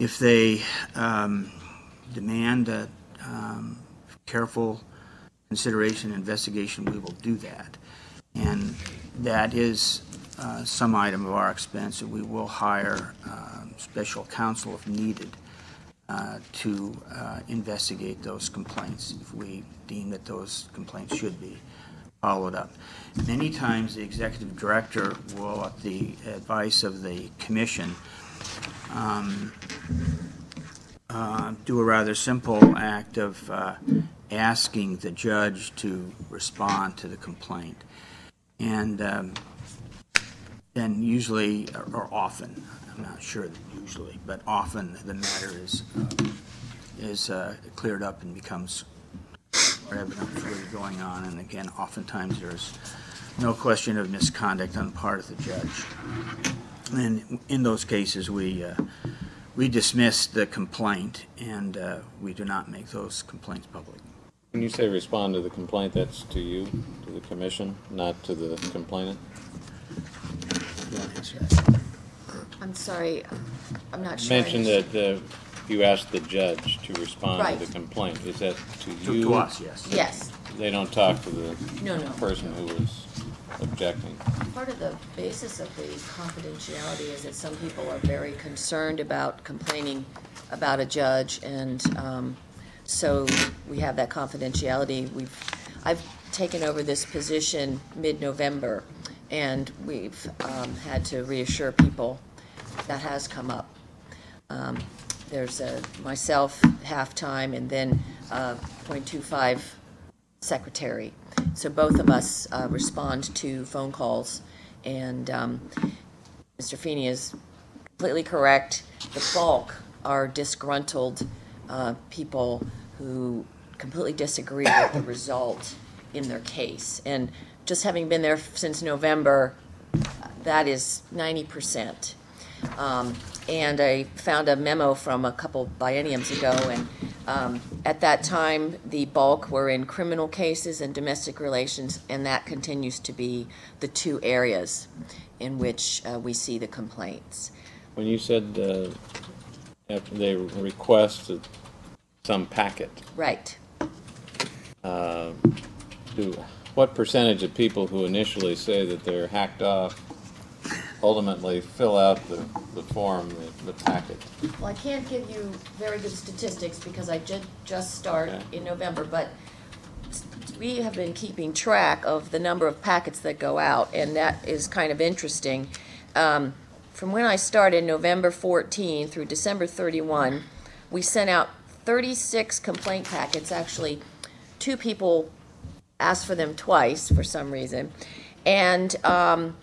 if they um, demand a um, careful consideration and investigation, we will do that. And that is uh, some item of our expense, and we will hire um, special counsel if needed uh, to uh, investigate those complaints if we deem that those complaints should be followed up. Many times the executive director will, at the advice of the commission, um, uh, do a rather simple act of uh, asking the judge to respond to the complaint. And um, then usually, or, or often, I'm not sure that usually, but often the matter is, uh, is uh, cleared up and becomes more evident what's really going on. And again, oftentimes there's no question of misconduct on the part of the judge. And in those cases, we uh, we dismiss the complaint, and uh, we do not make those complaints public. When you say respond to the complaint, that's to you, to the commission, not to the complainant? I'm sorry, I'm not You sure. I mentioned understand. that uh, you asked the judge to respond Right. to the complaint. Is that to To, you? to us, yes. Yes, They don't talk to the No, no. person who was objecting? part of the basis of the confidentiality is that some people are very concerned about complaining about a judge, and um, so we have that confidentiality. We've, I've taken over this position mid-November, and we've um, had to reassure people that has come up. Um, There's a, myself, half-time, and then uh, point two five secretary. So both of us uh, respond to phone calls, and um, Mister Feeney is completely correct. The bulk are disgruntled uh, people who completely disagree with the result in their case. And just having been there since November, that is ninety percent. Um, and I found a memo from a couple bienniums ago, and um, at that time, the bulk were in criminal cases and domestic relations, and that continues to be the two areas in which uh, we see the complaints. When you said uh, after they request some packet, Right. uh, do, what percentage of people who initially say that they're hacked off ultimately fill out the, the form, the, the packet? Well, I can't give you very good statistics because I ju- just start Okay. in November, but we have been keeping track of the number of packets that go out, and that is kind of interesting. Um, from when I started, November fourteenth through December thirty-first, we sent out thirty-six complaint packets. Actually, two people asked for them twice for some reason. And um,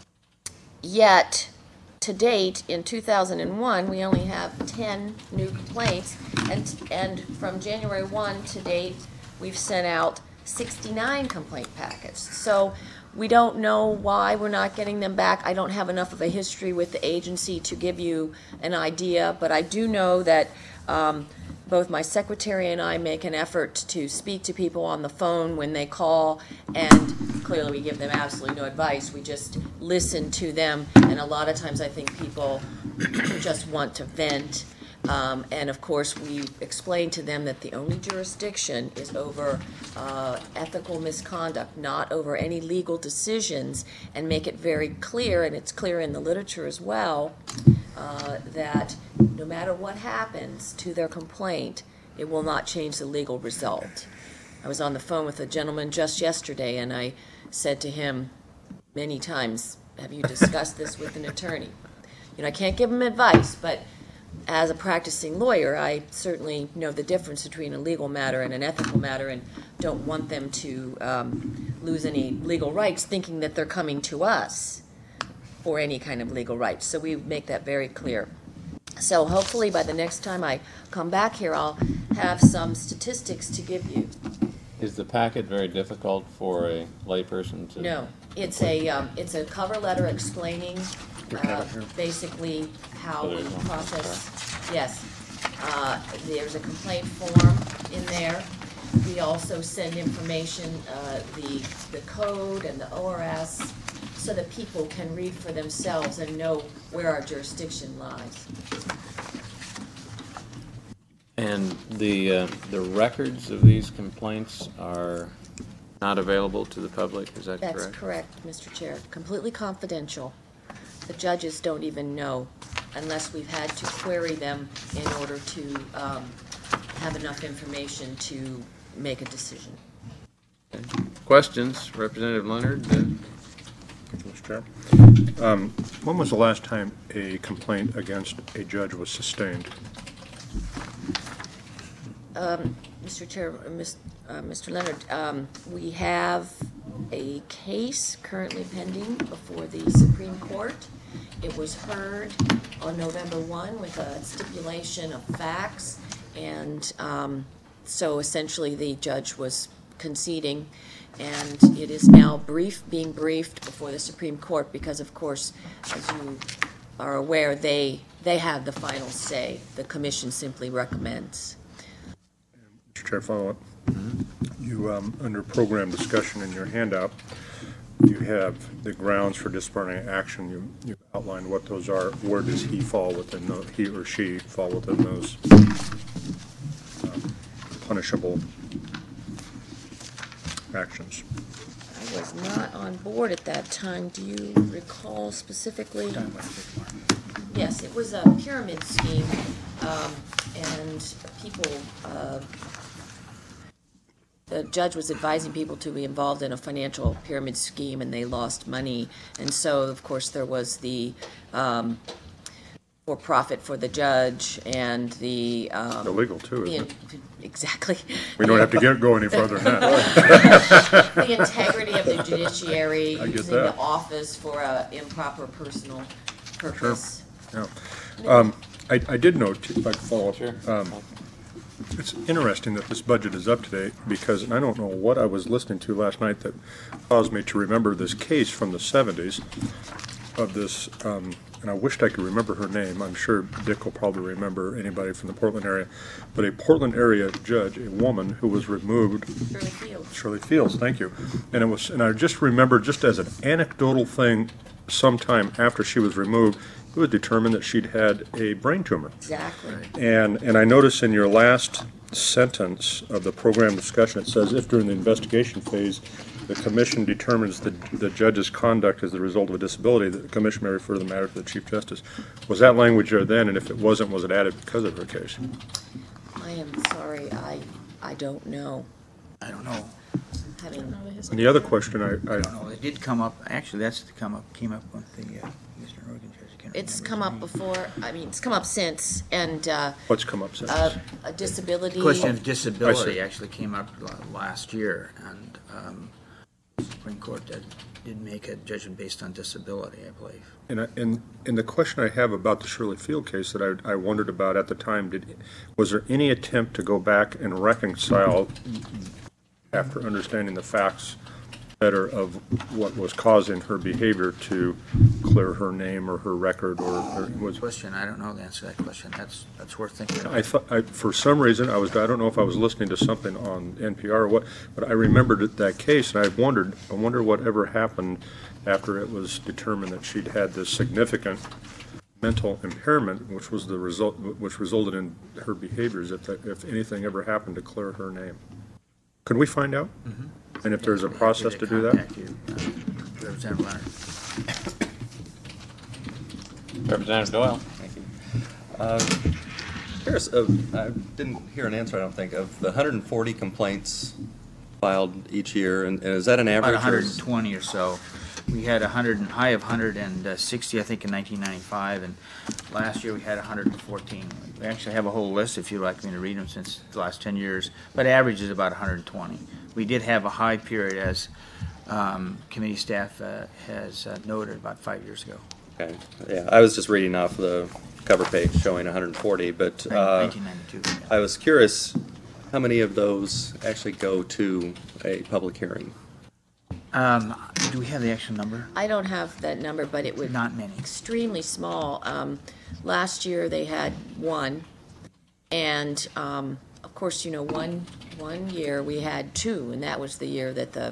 yet, to date, in two thousand one, we only have ten new complaints, and, and from January first to date, we've sent out sixty-nine complaint packets. So we don't know why we're not getting them back. I don't have enough of a history with the agency to give you an idea, but I do know that um, both my secretary and I make an effort to speak to people on the phone when they call, and clearly we give them absolutely no advice. We just listen to them, and a lot of times I think people just want to vent. Um, and of course, we explain to them that the only jurisdiction is over uh, ethical misconduct, not over any legal decisions, and make it very clear, and it's clear in the literature as well, uh, that no matter what happens to their complaint, it will not change the legal result. I was on the phone with a gentleman just yesterday, and I said to him many times, have you discussed this with an attorney? You know, I can't give him advice, but as a practicing lawyer, I certainly know the difference between a legal matter and an ethical matter, and don't want them to um, lose any legal rights thinking that they're coming to us for any kind of legal rights. So we make that very clear. So hopefully by the next time I come back here, I'll have some statistics to give you. Is the packet very difficult for a layperson to? No, it's a, um, it's a cover letter explaining uh, basically how So we there's one, process. Yes. Uh, There's a complaint form in there. We also send information, uh, the, the code and the O R S, so that people can read for themselves and know where our jurisdiction lies. And the, uh, the records of these complaints are not available to the public, is that correct? That's correct, Mister Chair. Completely confidential. The judges don't even know unless we've had to query them in order to um, have enough information to make a decision. Questions, Representative Leonard? Uh, Thank you, Mister Chair. Um, When was the last time a complaint against a judge was sustained? Um, Mister Chair, uh, Mis- uh, Mister Leonard, um, we have a case currently pending before the Supreme Court. It was heard on November first with a stipulation of facts, and um, so essentially the judge was conceding, and it is now brief, being briefed before the Supreme Court because, of course, as you are aware, they, they have the final say. The commission simply recommends. Mister Chair, follow-up. You, um, under program discussion in your handout, you have the grounds for disciplinary action. You, you outlined what those are. Where does he fall within those, he or she fall within those um, punishable actions? I was not on board at that time. Do you recall specifically? Yes, it was a pyramid scheme, um, and people, uh, the judge was advising people to be involved in a financial pyramid scheme, and they lost money. And so, of course, there was the um, for profit for the judge and the um, Illegal, too, the isn't in- exactly. We don't have to get, go any further than that. The integrity of the judiciary, I get using that. the office for a improper personal purpose. Yeah. Um, I, I did note, if I could follow up. um, It's interesting that this budget is up to date, because, and I don't know what I was listening to last night that caused me to remember this case from the seventies of this, um, and I wished I could remember her name. I'm sure Dick will probably remember anybody from the Portland area. But a Portland area judge, a woman who was removed. Shirley Fields. Shirley Fields, thank you. And it was, and I just remember, just as an anecdotal thing, sometime after she was removed, it was determined that she'd had a brain tumor. Exactly. And, and I notice in your last sentence of the program discussion, it says, if during the investigation phase, the commission determines that the judge's conduct is the result of a disability, the commission may refer the matter to the Chief Justice. Was that language there then, and if it wasn't, was it added because of her case? I am sorry, I, I don't know. I don't know. Having, And the other question I, I, I don't know. It did come up, actually, that's come up, came up with the uh, Eastern Oregon judge. I can't it's remember come his up name. before, I mean, it's come up since, and uh, what's come up since? uh, a disability. The question of I disability see. actually came up la- last year, and um, the Supreme Court did, did make a judgment based on disability, I believe. And, I, and, and the question I have about the Shirley Field case that I, I wondered about at the time, did, was there any attempt to go back and reconcile, after understanding the facts better, of what was causing her behavior, to clear her name or her record, or, or was? Question, I don't know the answer to that question. That's, that's worth thinking about. I thought, I, for some reason, I was, I don't know if I was listening to something on N P R or what, but I remembered it- that case, and I wondered, I wonder whatever happened after it was determined that she'd had this significant mental impairment, which was the result, which resulted in her behaviors, if, that- if anything ever happened to clear her name. Could we find out? Mhm. And if there's a Happy process to do that? contact you, uh, Representative Leonard. Representative Doyle? Thank you. Uh, Curious, of- I didn't hear an answer, I don't think, of the one hundred forty complaints filed each year, and and is that an About average? one or hundred is- twenty or so. We had a hundred and, high of one hundred sixty, I think, in nineteen ninety-five, and last year we had one hundred fourteen. We actually have a whole list, if you'd like me to read them, since the last ten years, but average is about one hundred twenty. We did have a high period, as um, committee staff uh, has uh, noted, about five years ago. Okay, yeah, I was just reading off the cover page showing one hundred forty, but uh, nineteen ninety-two. I was curious, how many of those actually go to a public hearing? Um, do we have the actual number? I don't have that number, but it would. Not many. Extremely small. Um, last year they had one, and um, of course, you know, one one year we had two, and that was the year that the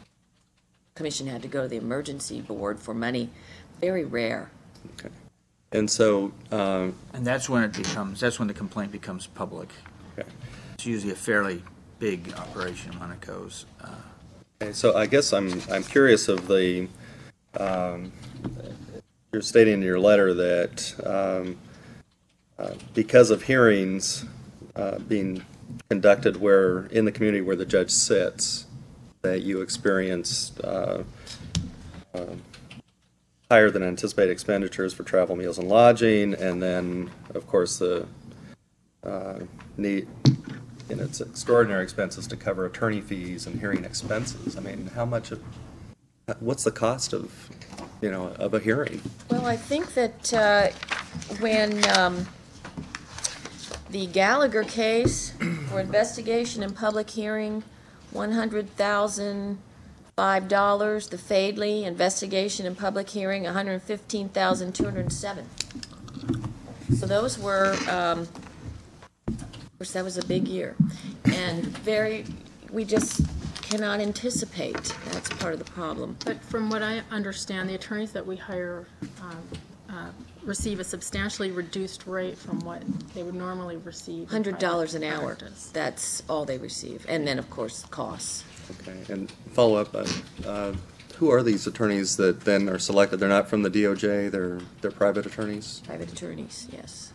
commission had to go to the emergency board for money. Very rare. Okay. And so, um, And that's when it becomes, that's when the complaint becomes public. Okay. It's usually a fairly big operation when it goes. Uh, okay, so I guess I'm I'm curious of the. Um, you're stating in your letter that um, uh, because of hearings uh, being conducted where in the community where the judge sits, that you experienced uh, uh, higher than anticipated expenditures for travel, meals, and lodging, and then, of course, the uh, need in its extraordinary expenses to cover attorney fees and hearing expenses. I mean, how much of what's the cost of you know of a hearing? Well, I think that uh, when um, the Gallagher case for investigation and public hearing, one hundred thousand five dollars. The Fadley investigation and public hearing, one hundred fifteen thousand two hundred seven. So those were, um, of course, that was a big year, and very. We just cannot anticipate. That's part of the problem. But from what I understand, the attorneys that we hire uh, uh, receive a substantially reduced rate from what they would normally receive. one hundred dollars an hour. Practice. That's all they receive. And then, of course, costs. Okay, and follow up. Uh, uh, who are these attorneys that then are selected? They're not from the D O J. They're they're private attorneys. Private attorneys, yes.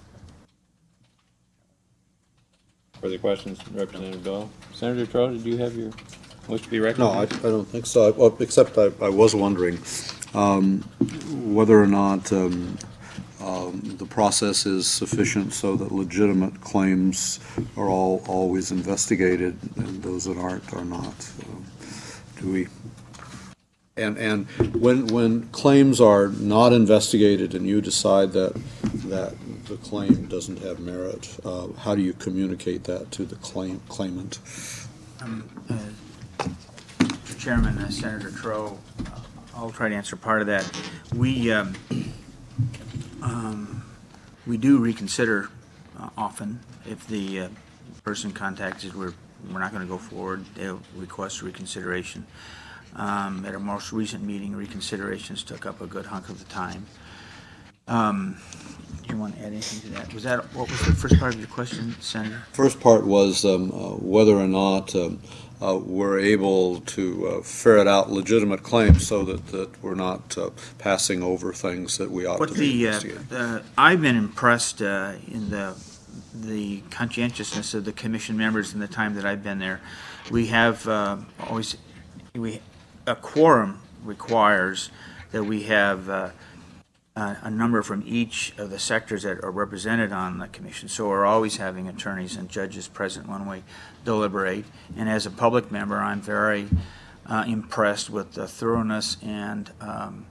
Further questions, Representative Dahl? Senator Trout, did you have your wish to be No, I, recognized? I don't think so, I- well, except I, I was wondering um, whether or not um, um, the process is sufficient so that legitimate claims are all, always investigated, and those that aren't are not. Um, Do we, and, and when, when claims are not investigated and you decide that, that the claim doesn't have merit, uh, how do you communicate that to the claim, claimant? Um, uh, Mister Chairman, uh, Senator Troe, uh, I'll try to answer part of that. We um, um, we do reconsider uh, often if the uh, person contacted we're we're not going to go forward. They'll request reconsideration. Um, at our most recent meeting, reconsiderations took up a good hunk of the time. Um, do you want to add anything to that? Was that what was the first part of your question, Senator? First part was um, uh, whether or not um, uh, we're able to uh, ferret out legitimate claims so that, that we're not uh, passing over things that we ought What to the, be uh, investigating. uh, I've been impressed uh, in the the conscientiousness of the commission members in the time that I've been there. We have uh, always we a quorum requires that we have uh, a, a number from each of the sectors that are represented on the commission. So we're always having attorneys and judges present when we deliberate. And as a public member, I'm very uh, impressed with the thoroughness and um,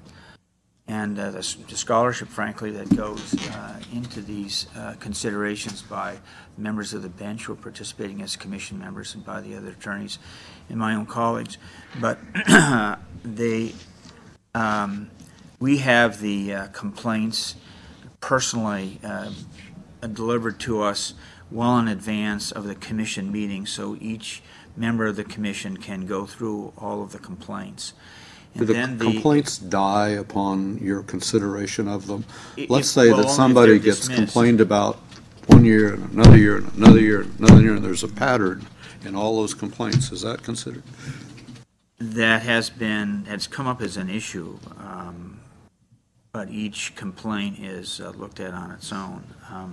and uh, the, the scholarship, frankly, that goes uh, into these uh, considerations by members of the bench who are participating as commission members and by the other attorneys and my own colleagues. But they, um, we have the uh, complaints personally uh, delivered to us well in advance of the commission meeting, so each member of the commission can go through all of the complaints. Do the complaints die upon your consideration of them? Let's say that somebody gets complained about one year, and another year, and another year, and another year, and there's a pattern in all those complaints. Is that considered? That has been, has come up as an issue, um, but each complaint is uh, looked at on its own. Um,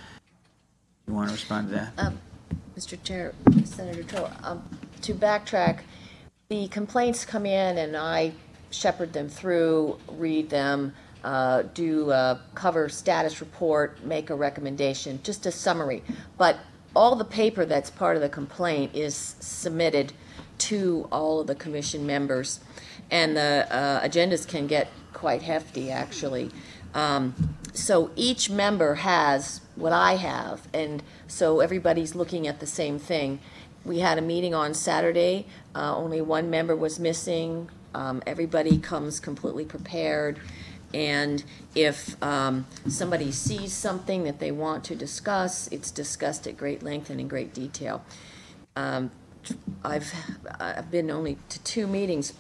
you want to respond to that? Um, Mister Chair, Senator Troll, um, to backtrack, the complaints come in and I shepherd them through, read them, uh, do a cover status report, make a recommendation, just a summary. But all the paper that's part of the complaint is submitted to all of the commission members. And the uh, agendas can get quite hefty, actually. Um, so each member has what I have, and so everybody's looking at the same thing. We had a meeting on Saturday. Uh, only one member was missing. Um, everybody comes completely prepared. And if um, somebody sees something that they want to discuss, it's discussed at great length and in great detail. Um, I've, I've been only to two meetings, but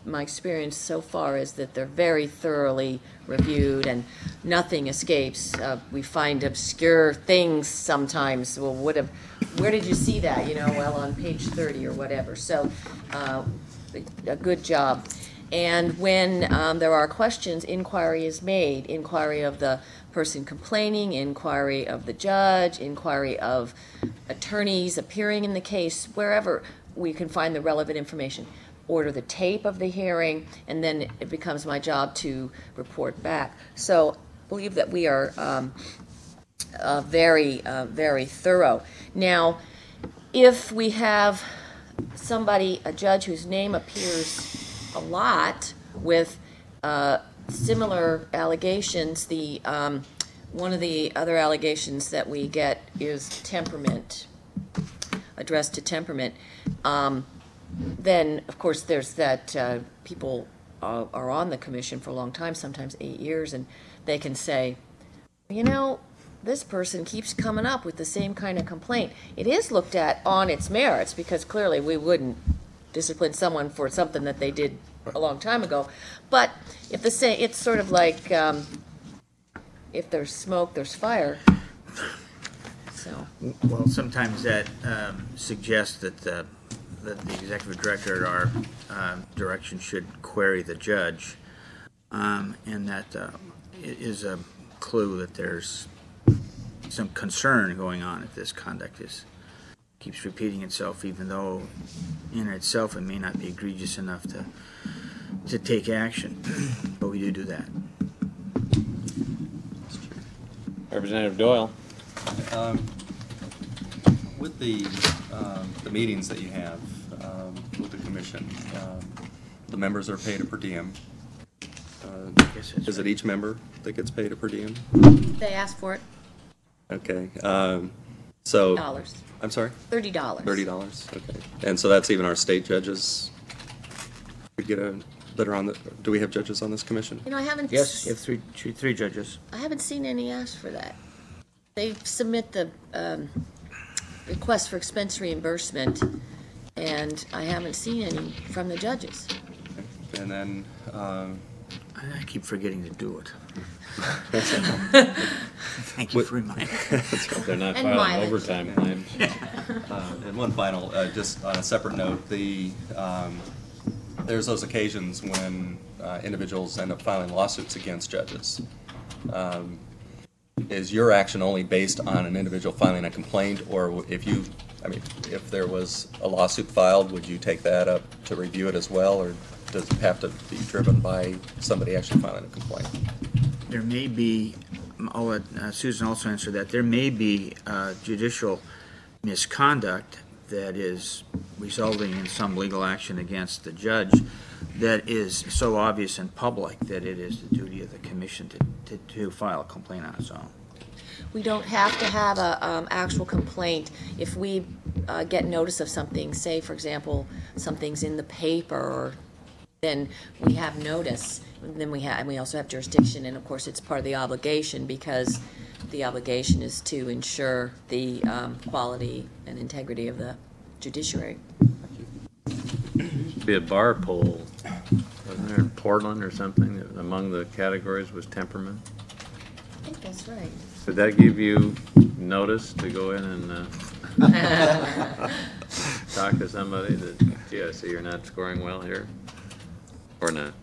my experience so far is that they're very thoroughly reviewed and nothing escapes. Uh, we find obscure things sometimes. Well, what have, where did you see that? You know, well, on page thirty or whatever. So, uh, a good job. And when um, there are questions, inquiry is made. Inquiry of the person complaining, inquiry of the judge, inquiry of attorneys appearing in the case, wherever we can find the relevant information. Order the tape of the hearing, and then it becomes my job to report back. So I believe that we are um, uh, very, uh, very thorough. Now, if we have somebody, a judge whose name appears a lot with uh, similar allegations, the um, one of the other allegations that we get is temperament, addressed to temperament. Um, then, of course, there's that uh, people uh, are on the commission for a long time, sometimes eight years, and they can say, you know, this person keeps coming up with the same kind of complaint. It is looked at on its merits, because clearly we wouldn't discipline someone for something that they did a long time ago. But if the say, it's sort of like um, if there's smoke, there's fire. So. Well, sometimes that um, suggests that, uh, that the executive director at our uh, direction should query the judge, um, and that uh, is a clue that there's some concern going on if this conduct is keeps repeating itself, even though in itself it may not be egregious enough to to take action. But we do do that. Representative Doyle. Um, with the um, the meetings that you have um, with the commission, um, the members are paid a per diem. Uh, is it each member that gets paid a per diem? They ask for it. Okay. Um, so. Dollars. I'm sorry? Thirty dollars. Thirty dollars. Okay. And so that's even our state judges. We get a that are on the. Do we have judges on this commission? You know, I haven't. Yes, you have three, three, three judges. I haven't seen any ask for that. They submit the um, request for expense reimbursement, and I haven't seen any from the judges. Okay. And then. Um, I keep forgetting to do it. Thank you With, for reminding me. They're not And filing mileage. overtime claims. uh, and one final, uh, just on a separate note, the um, there's those occasions when uh, individuals end up filing lawsuits against judges. Um, is your action only based on an individual filing a complaint, or if you, I mean, if there was a lawsuit filed, would you take that up to review it as well, or does it have to be driven by somebody actually filing a complaint? There may be, I'll let uh, Susan also answer that, there may be uh, judicial misconduct that is resulting in some legal action against the judge that is so obvious and public that it is the duty of the commission to, to, to file a complaint on its own. We don't have to have a um, actual complaint. If we uh, get notice of something, say, for example, something's in the paper, or then we have notice. Then we have, and we also have jurisdiction, and of course, it's part of the obligation, because the obligation is to ensure the um, quality and integrity of the judiciary. Be a bar poll, wasn't there in Portland or something, that among the categories was temperament? I think that's right. Did that give you notice to go in and uh, talk to somebody that, gee, I see you're not scoring well here? Or not?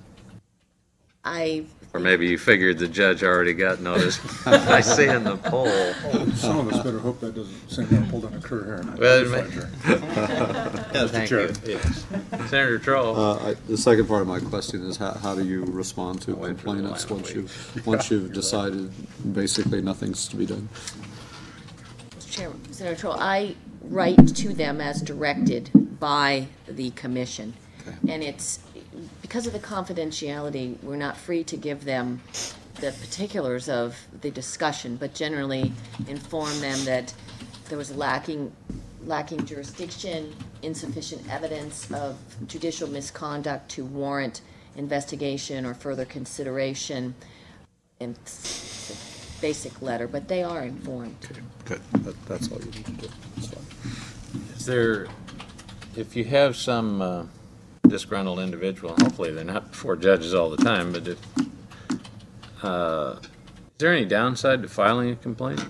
I. Or maybe you figured the judge already got notice. I see in the poll. Oh, some of us better hope that doesn't, same thing doesn't occur here. Well, it may- Mister Thank Chair. you. Yes. Senator Troll. Uh, I- The second part of my question is how, how do you respond to Wait for the complainants line, once wait. you, once you've decided basically nothing's to be done? Mister Chairman, Senator Troll, I write to them as directed by the commission. Okay. And it's, because of the confidentiality, we're not free to give them the particulars of the discussion, but generally inform them that there was lacking, lacking jurisdiction, insufficient evidence of judicial misconduct to warrant investigation or further consideration, and it's a basic letter, but they are informed. Okay, good. That, that's all you need to do. That's fine. Is there, if you have some uh, disgruntled individual, hopefully they're not before judges all the time, but if, uh, is there any downside to filing a complaint?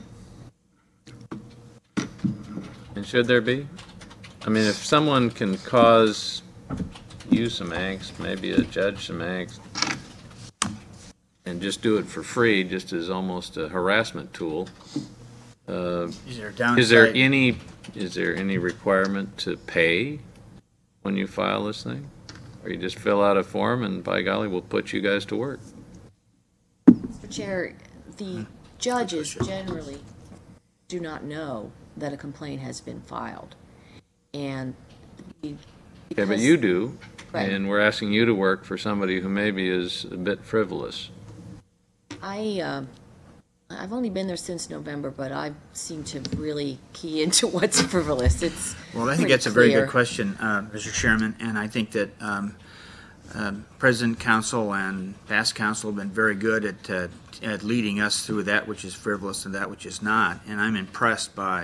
And should there be? I mean, if someone can cause you some angst, maybe a judge some angst, and just do it for free, just as almost a harassment tool, uh, Is there a downside? is there any, is there any requirement to pay when you file this thing? Or you just fill out a form and by golly, we'll put you guys to work? Mister Chair, the judges generally do not know that a complaint has been filed. And we- Okay, but because- you do, Right. and we're asking you to work for somebody who maybe is a bit frivolous. I, uh, I've only been there since November, but I seem to really key into what's frivolous. It's Well, I think pretty that's a very clear. good question, uh, Mister Chairman, and I think that um, um, President Council and past council have been very good at, uh, at leading us through that which is frivolous and that which is not. And I'm impressed by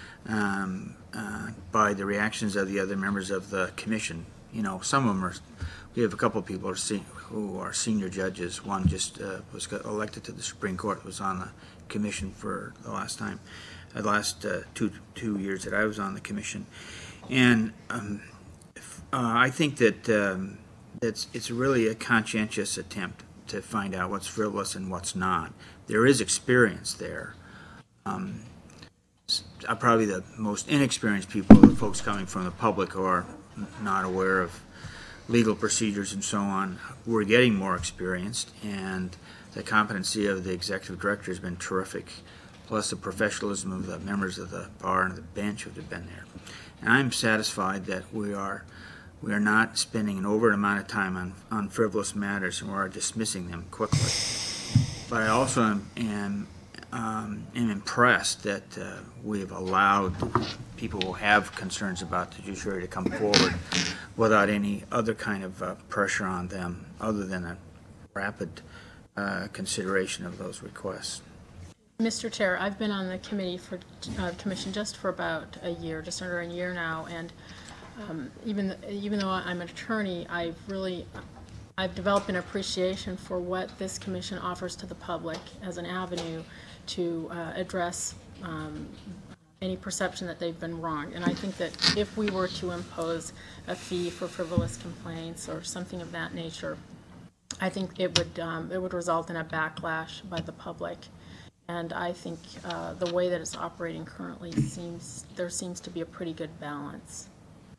um, uh, by the reactions of the other members of the commission. You know, some of them are. We have a couple of people who are, se- who are senior judges. One just uh, was got elected to the Supreme Court. Was on the commission for the last time, the last uh, two two years that I was on the commission, and um, if, uh, I think that um, that's it's really a conscientious attempt to find out what's frivolous and what's not. There is experience there. Um, s- uh, probably the most inexperienced people are the folks coming from the public who are n- not aware of legal procedures and so on. We're getting more experienced, and the competency of the executive director has been terrific, plus the professionalism of the members of the bar and the bench who have been there. And I'm satisfied that we are we are not spending an over amount of time on, on frivolous matters, and we are dismissing them quickly. But I also am, am, um, am impressed that uh, we have allowed people who have concerns about the judiciary to come forward without any other kind of uh, pressure on them, other than a rapid uh, consideration of those requests. Mister Chair, I've been on the committee for, uh, commission just for about a year, just under a year now, and um, even, even though I'm an attorney, I've really, I've developed an appreciation for what this commission offers to the public as an avenue to uh, address um, any perception that they've been wrong. And I think that if we were to impose a fee for frivolous complaints or something of that nature, I think it would, um, it would result in a backlash by the public. And I think uh, the way that it's operating currently seems, there seems to be a pretty good balance.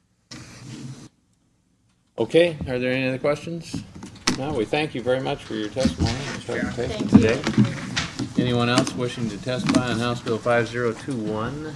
Okay, are there any other questions? No, we thank you very much for your testimony and presentation Thank you. today. Anyone else wishing to testify on House Bill five zero two one?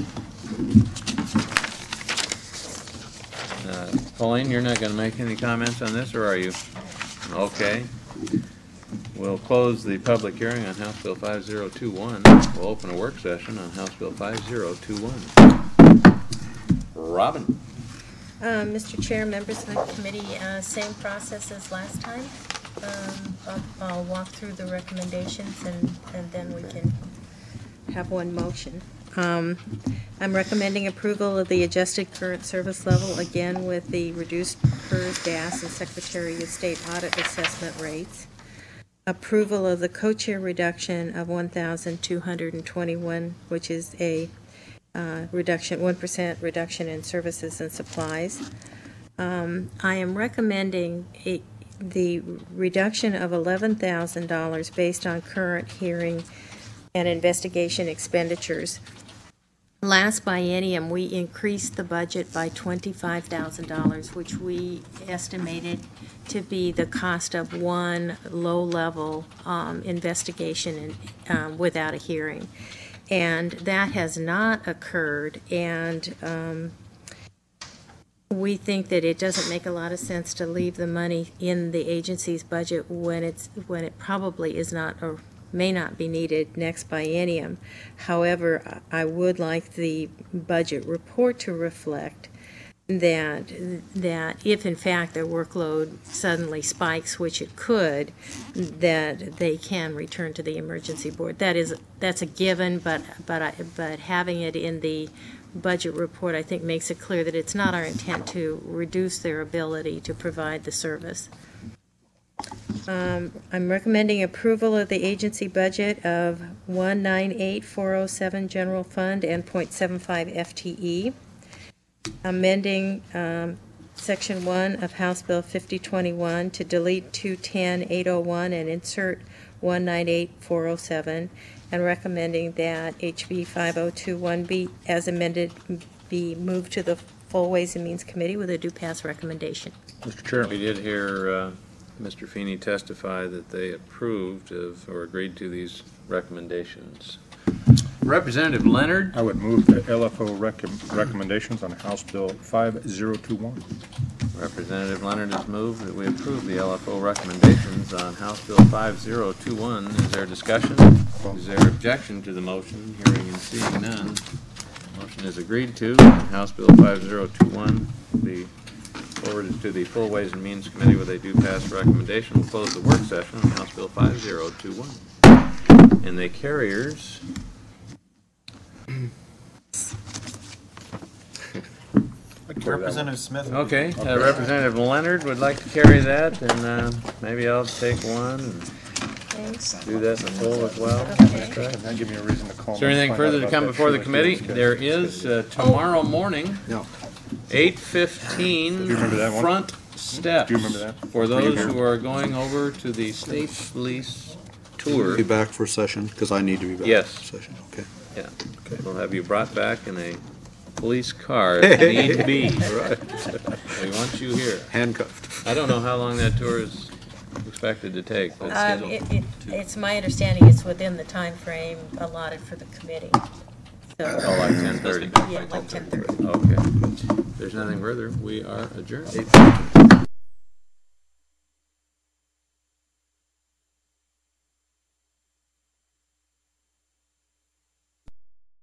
Uh, Pauline, you're not going to make any comments on this, or are you? Okay. We'll close the public hearing on House Bill five zero two one. We'll open a work session on House Bill five zero two one. Robin? Uh, Mister Chair, members of the committee, uh, same process as last time. Um, I'll, I'll walk through the recommendations and, and then we can have one motion. Um, I'm recommending approval of the adjusted current service level, again with the reduced PERS, gas, and Secretary of State audit assessment rates. Approval of the co-chair reduction of one thousand two hundred twenty-one, which is a uh, reduction, one percent reduction in services and supplies. Um, I am recommending a, the reduction of eleven thousand dollars based on current hearing and investigation expenditures. Last biennium, we increased the budget by twenty-five thousand dollars, which we estimated to be the cost of one low-level um, investigation in, um, without a hearing. And that has not occurred, and um, we think that it doesn't make a lot of sense to leave the money in the agency's budget when it's when it probably is not or may not be needed next biennium. However, I would like the budget report to reflect that that if in fact their workload suddenly spikes, which it could, that they can return to the emergency board. That is that's a given, but but I, but having it in the budget report, I think, makes it clear that it's not our intent to reduce their ability to provide the service. Um, I'm recommending approval of the agency budget of one nine eight four oh seven general fund and point seven five F T E. Amending um, section one of House Bill fifty twenty-one to delete two ten eight oh one and insert one nine eight four oh seven, and recommending that H B five oh two one be, as amended, be moved to the full Ways and Means Committee with a due pass recommendation. Mister Chair. We did hear uh, Mister Feeney testify that they approved of or agreed to these recommendations. Representative Leonard. I would move the L F O rec recommendations on House Bill five zero two one. Representative Leonard has moved that we approve the L F O recommendations on House Bill five zero two one. Is there discussion? Is there objection to the motion? Hearing and seeing none. Motion is agreed to. House Bill five zero two one will be forwarded to the Full Ways and Means Committee with a due pass recommendation. We'll close the work session on House Bill five zero two one. And the carriers. Representative Smith. Okay, uh, Representative Leonard would like to carry that, and uh, maybe I'll take one and do that in the full as well. Okay. That give me a reason to call. Is there anything further to come before the committee? There is uh, tomorrow morning, eight fifteen, front steps. Do you remember that? For those who are going over to the state police tour. Be back for session, because I need to be back Yes. for session, okay. Yeah, we'll have you brought back in a police car if need be. Right. We want you here. Handcuffed. I don't know how long that tour is expected to take. but Um, it, it, it's my understanding it's within the time frame allotted for the committee. So, Oh, like ten thirty? yeah, like ten thirty. Okay. If there's nothing further, we are adjourned.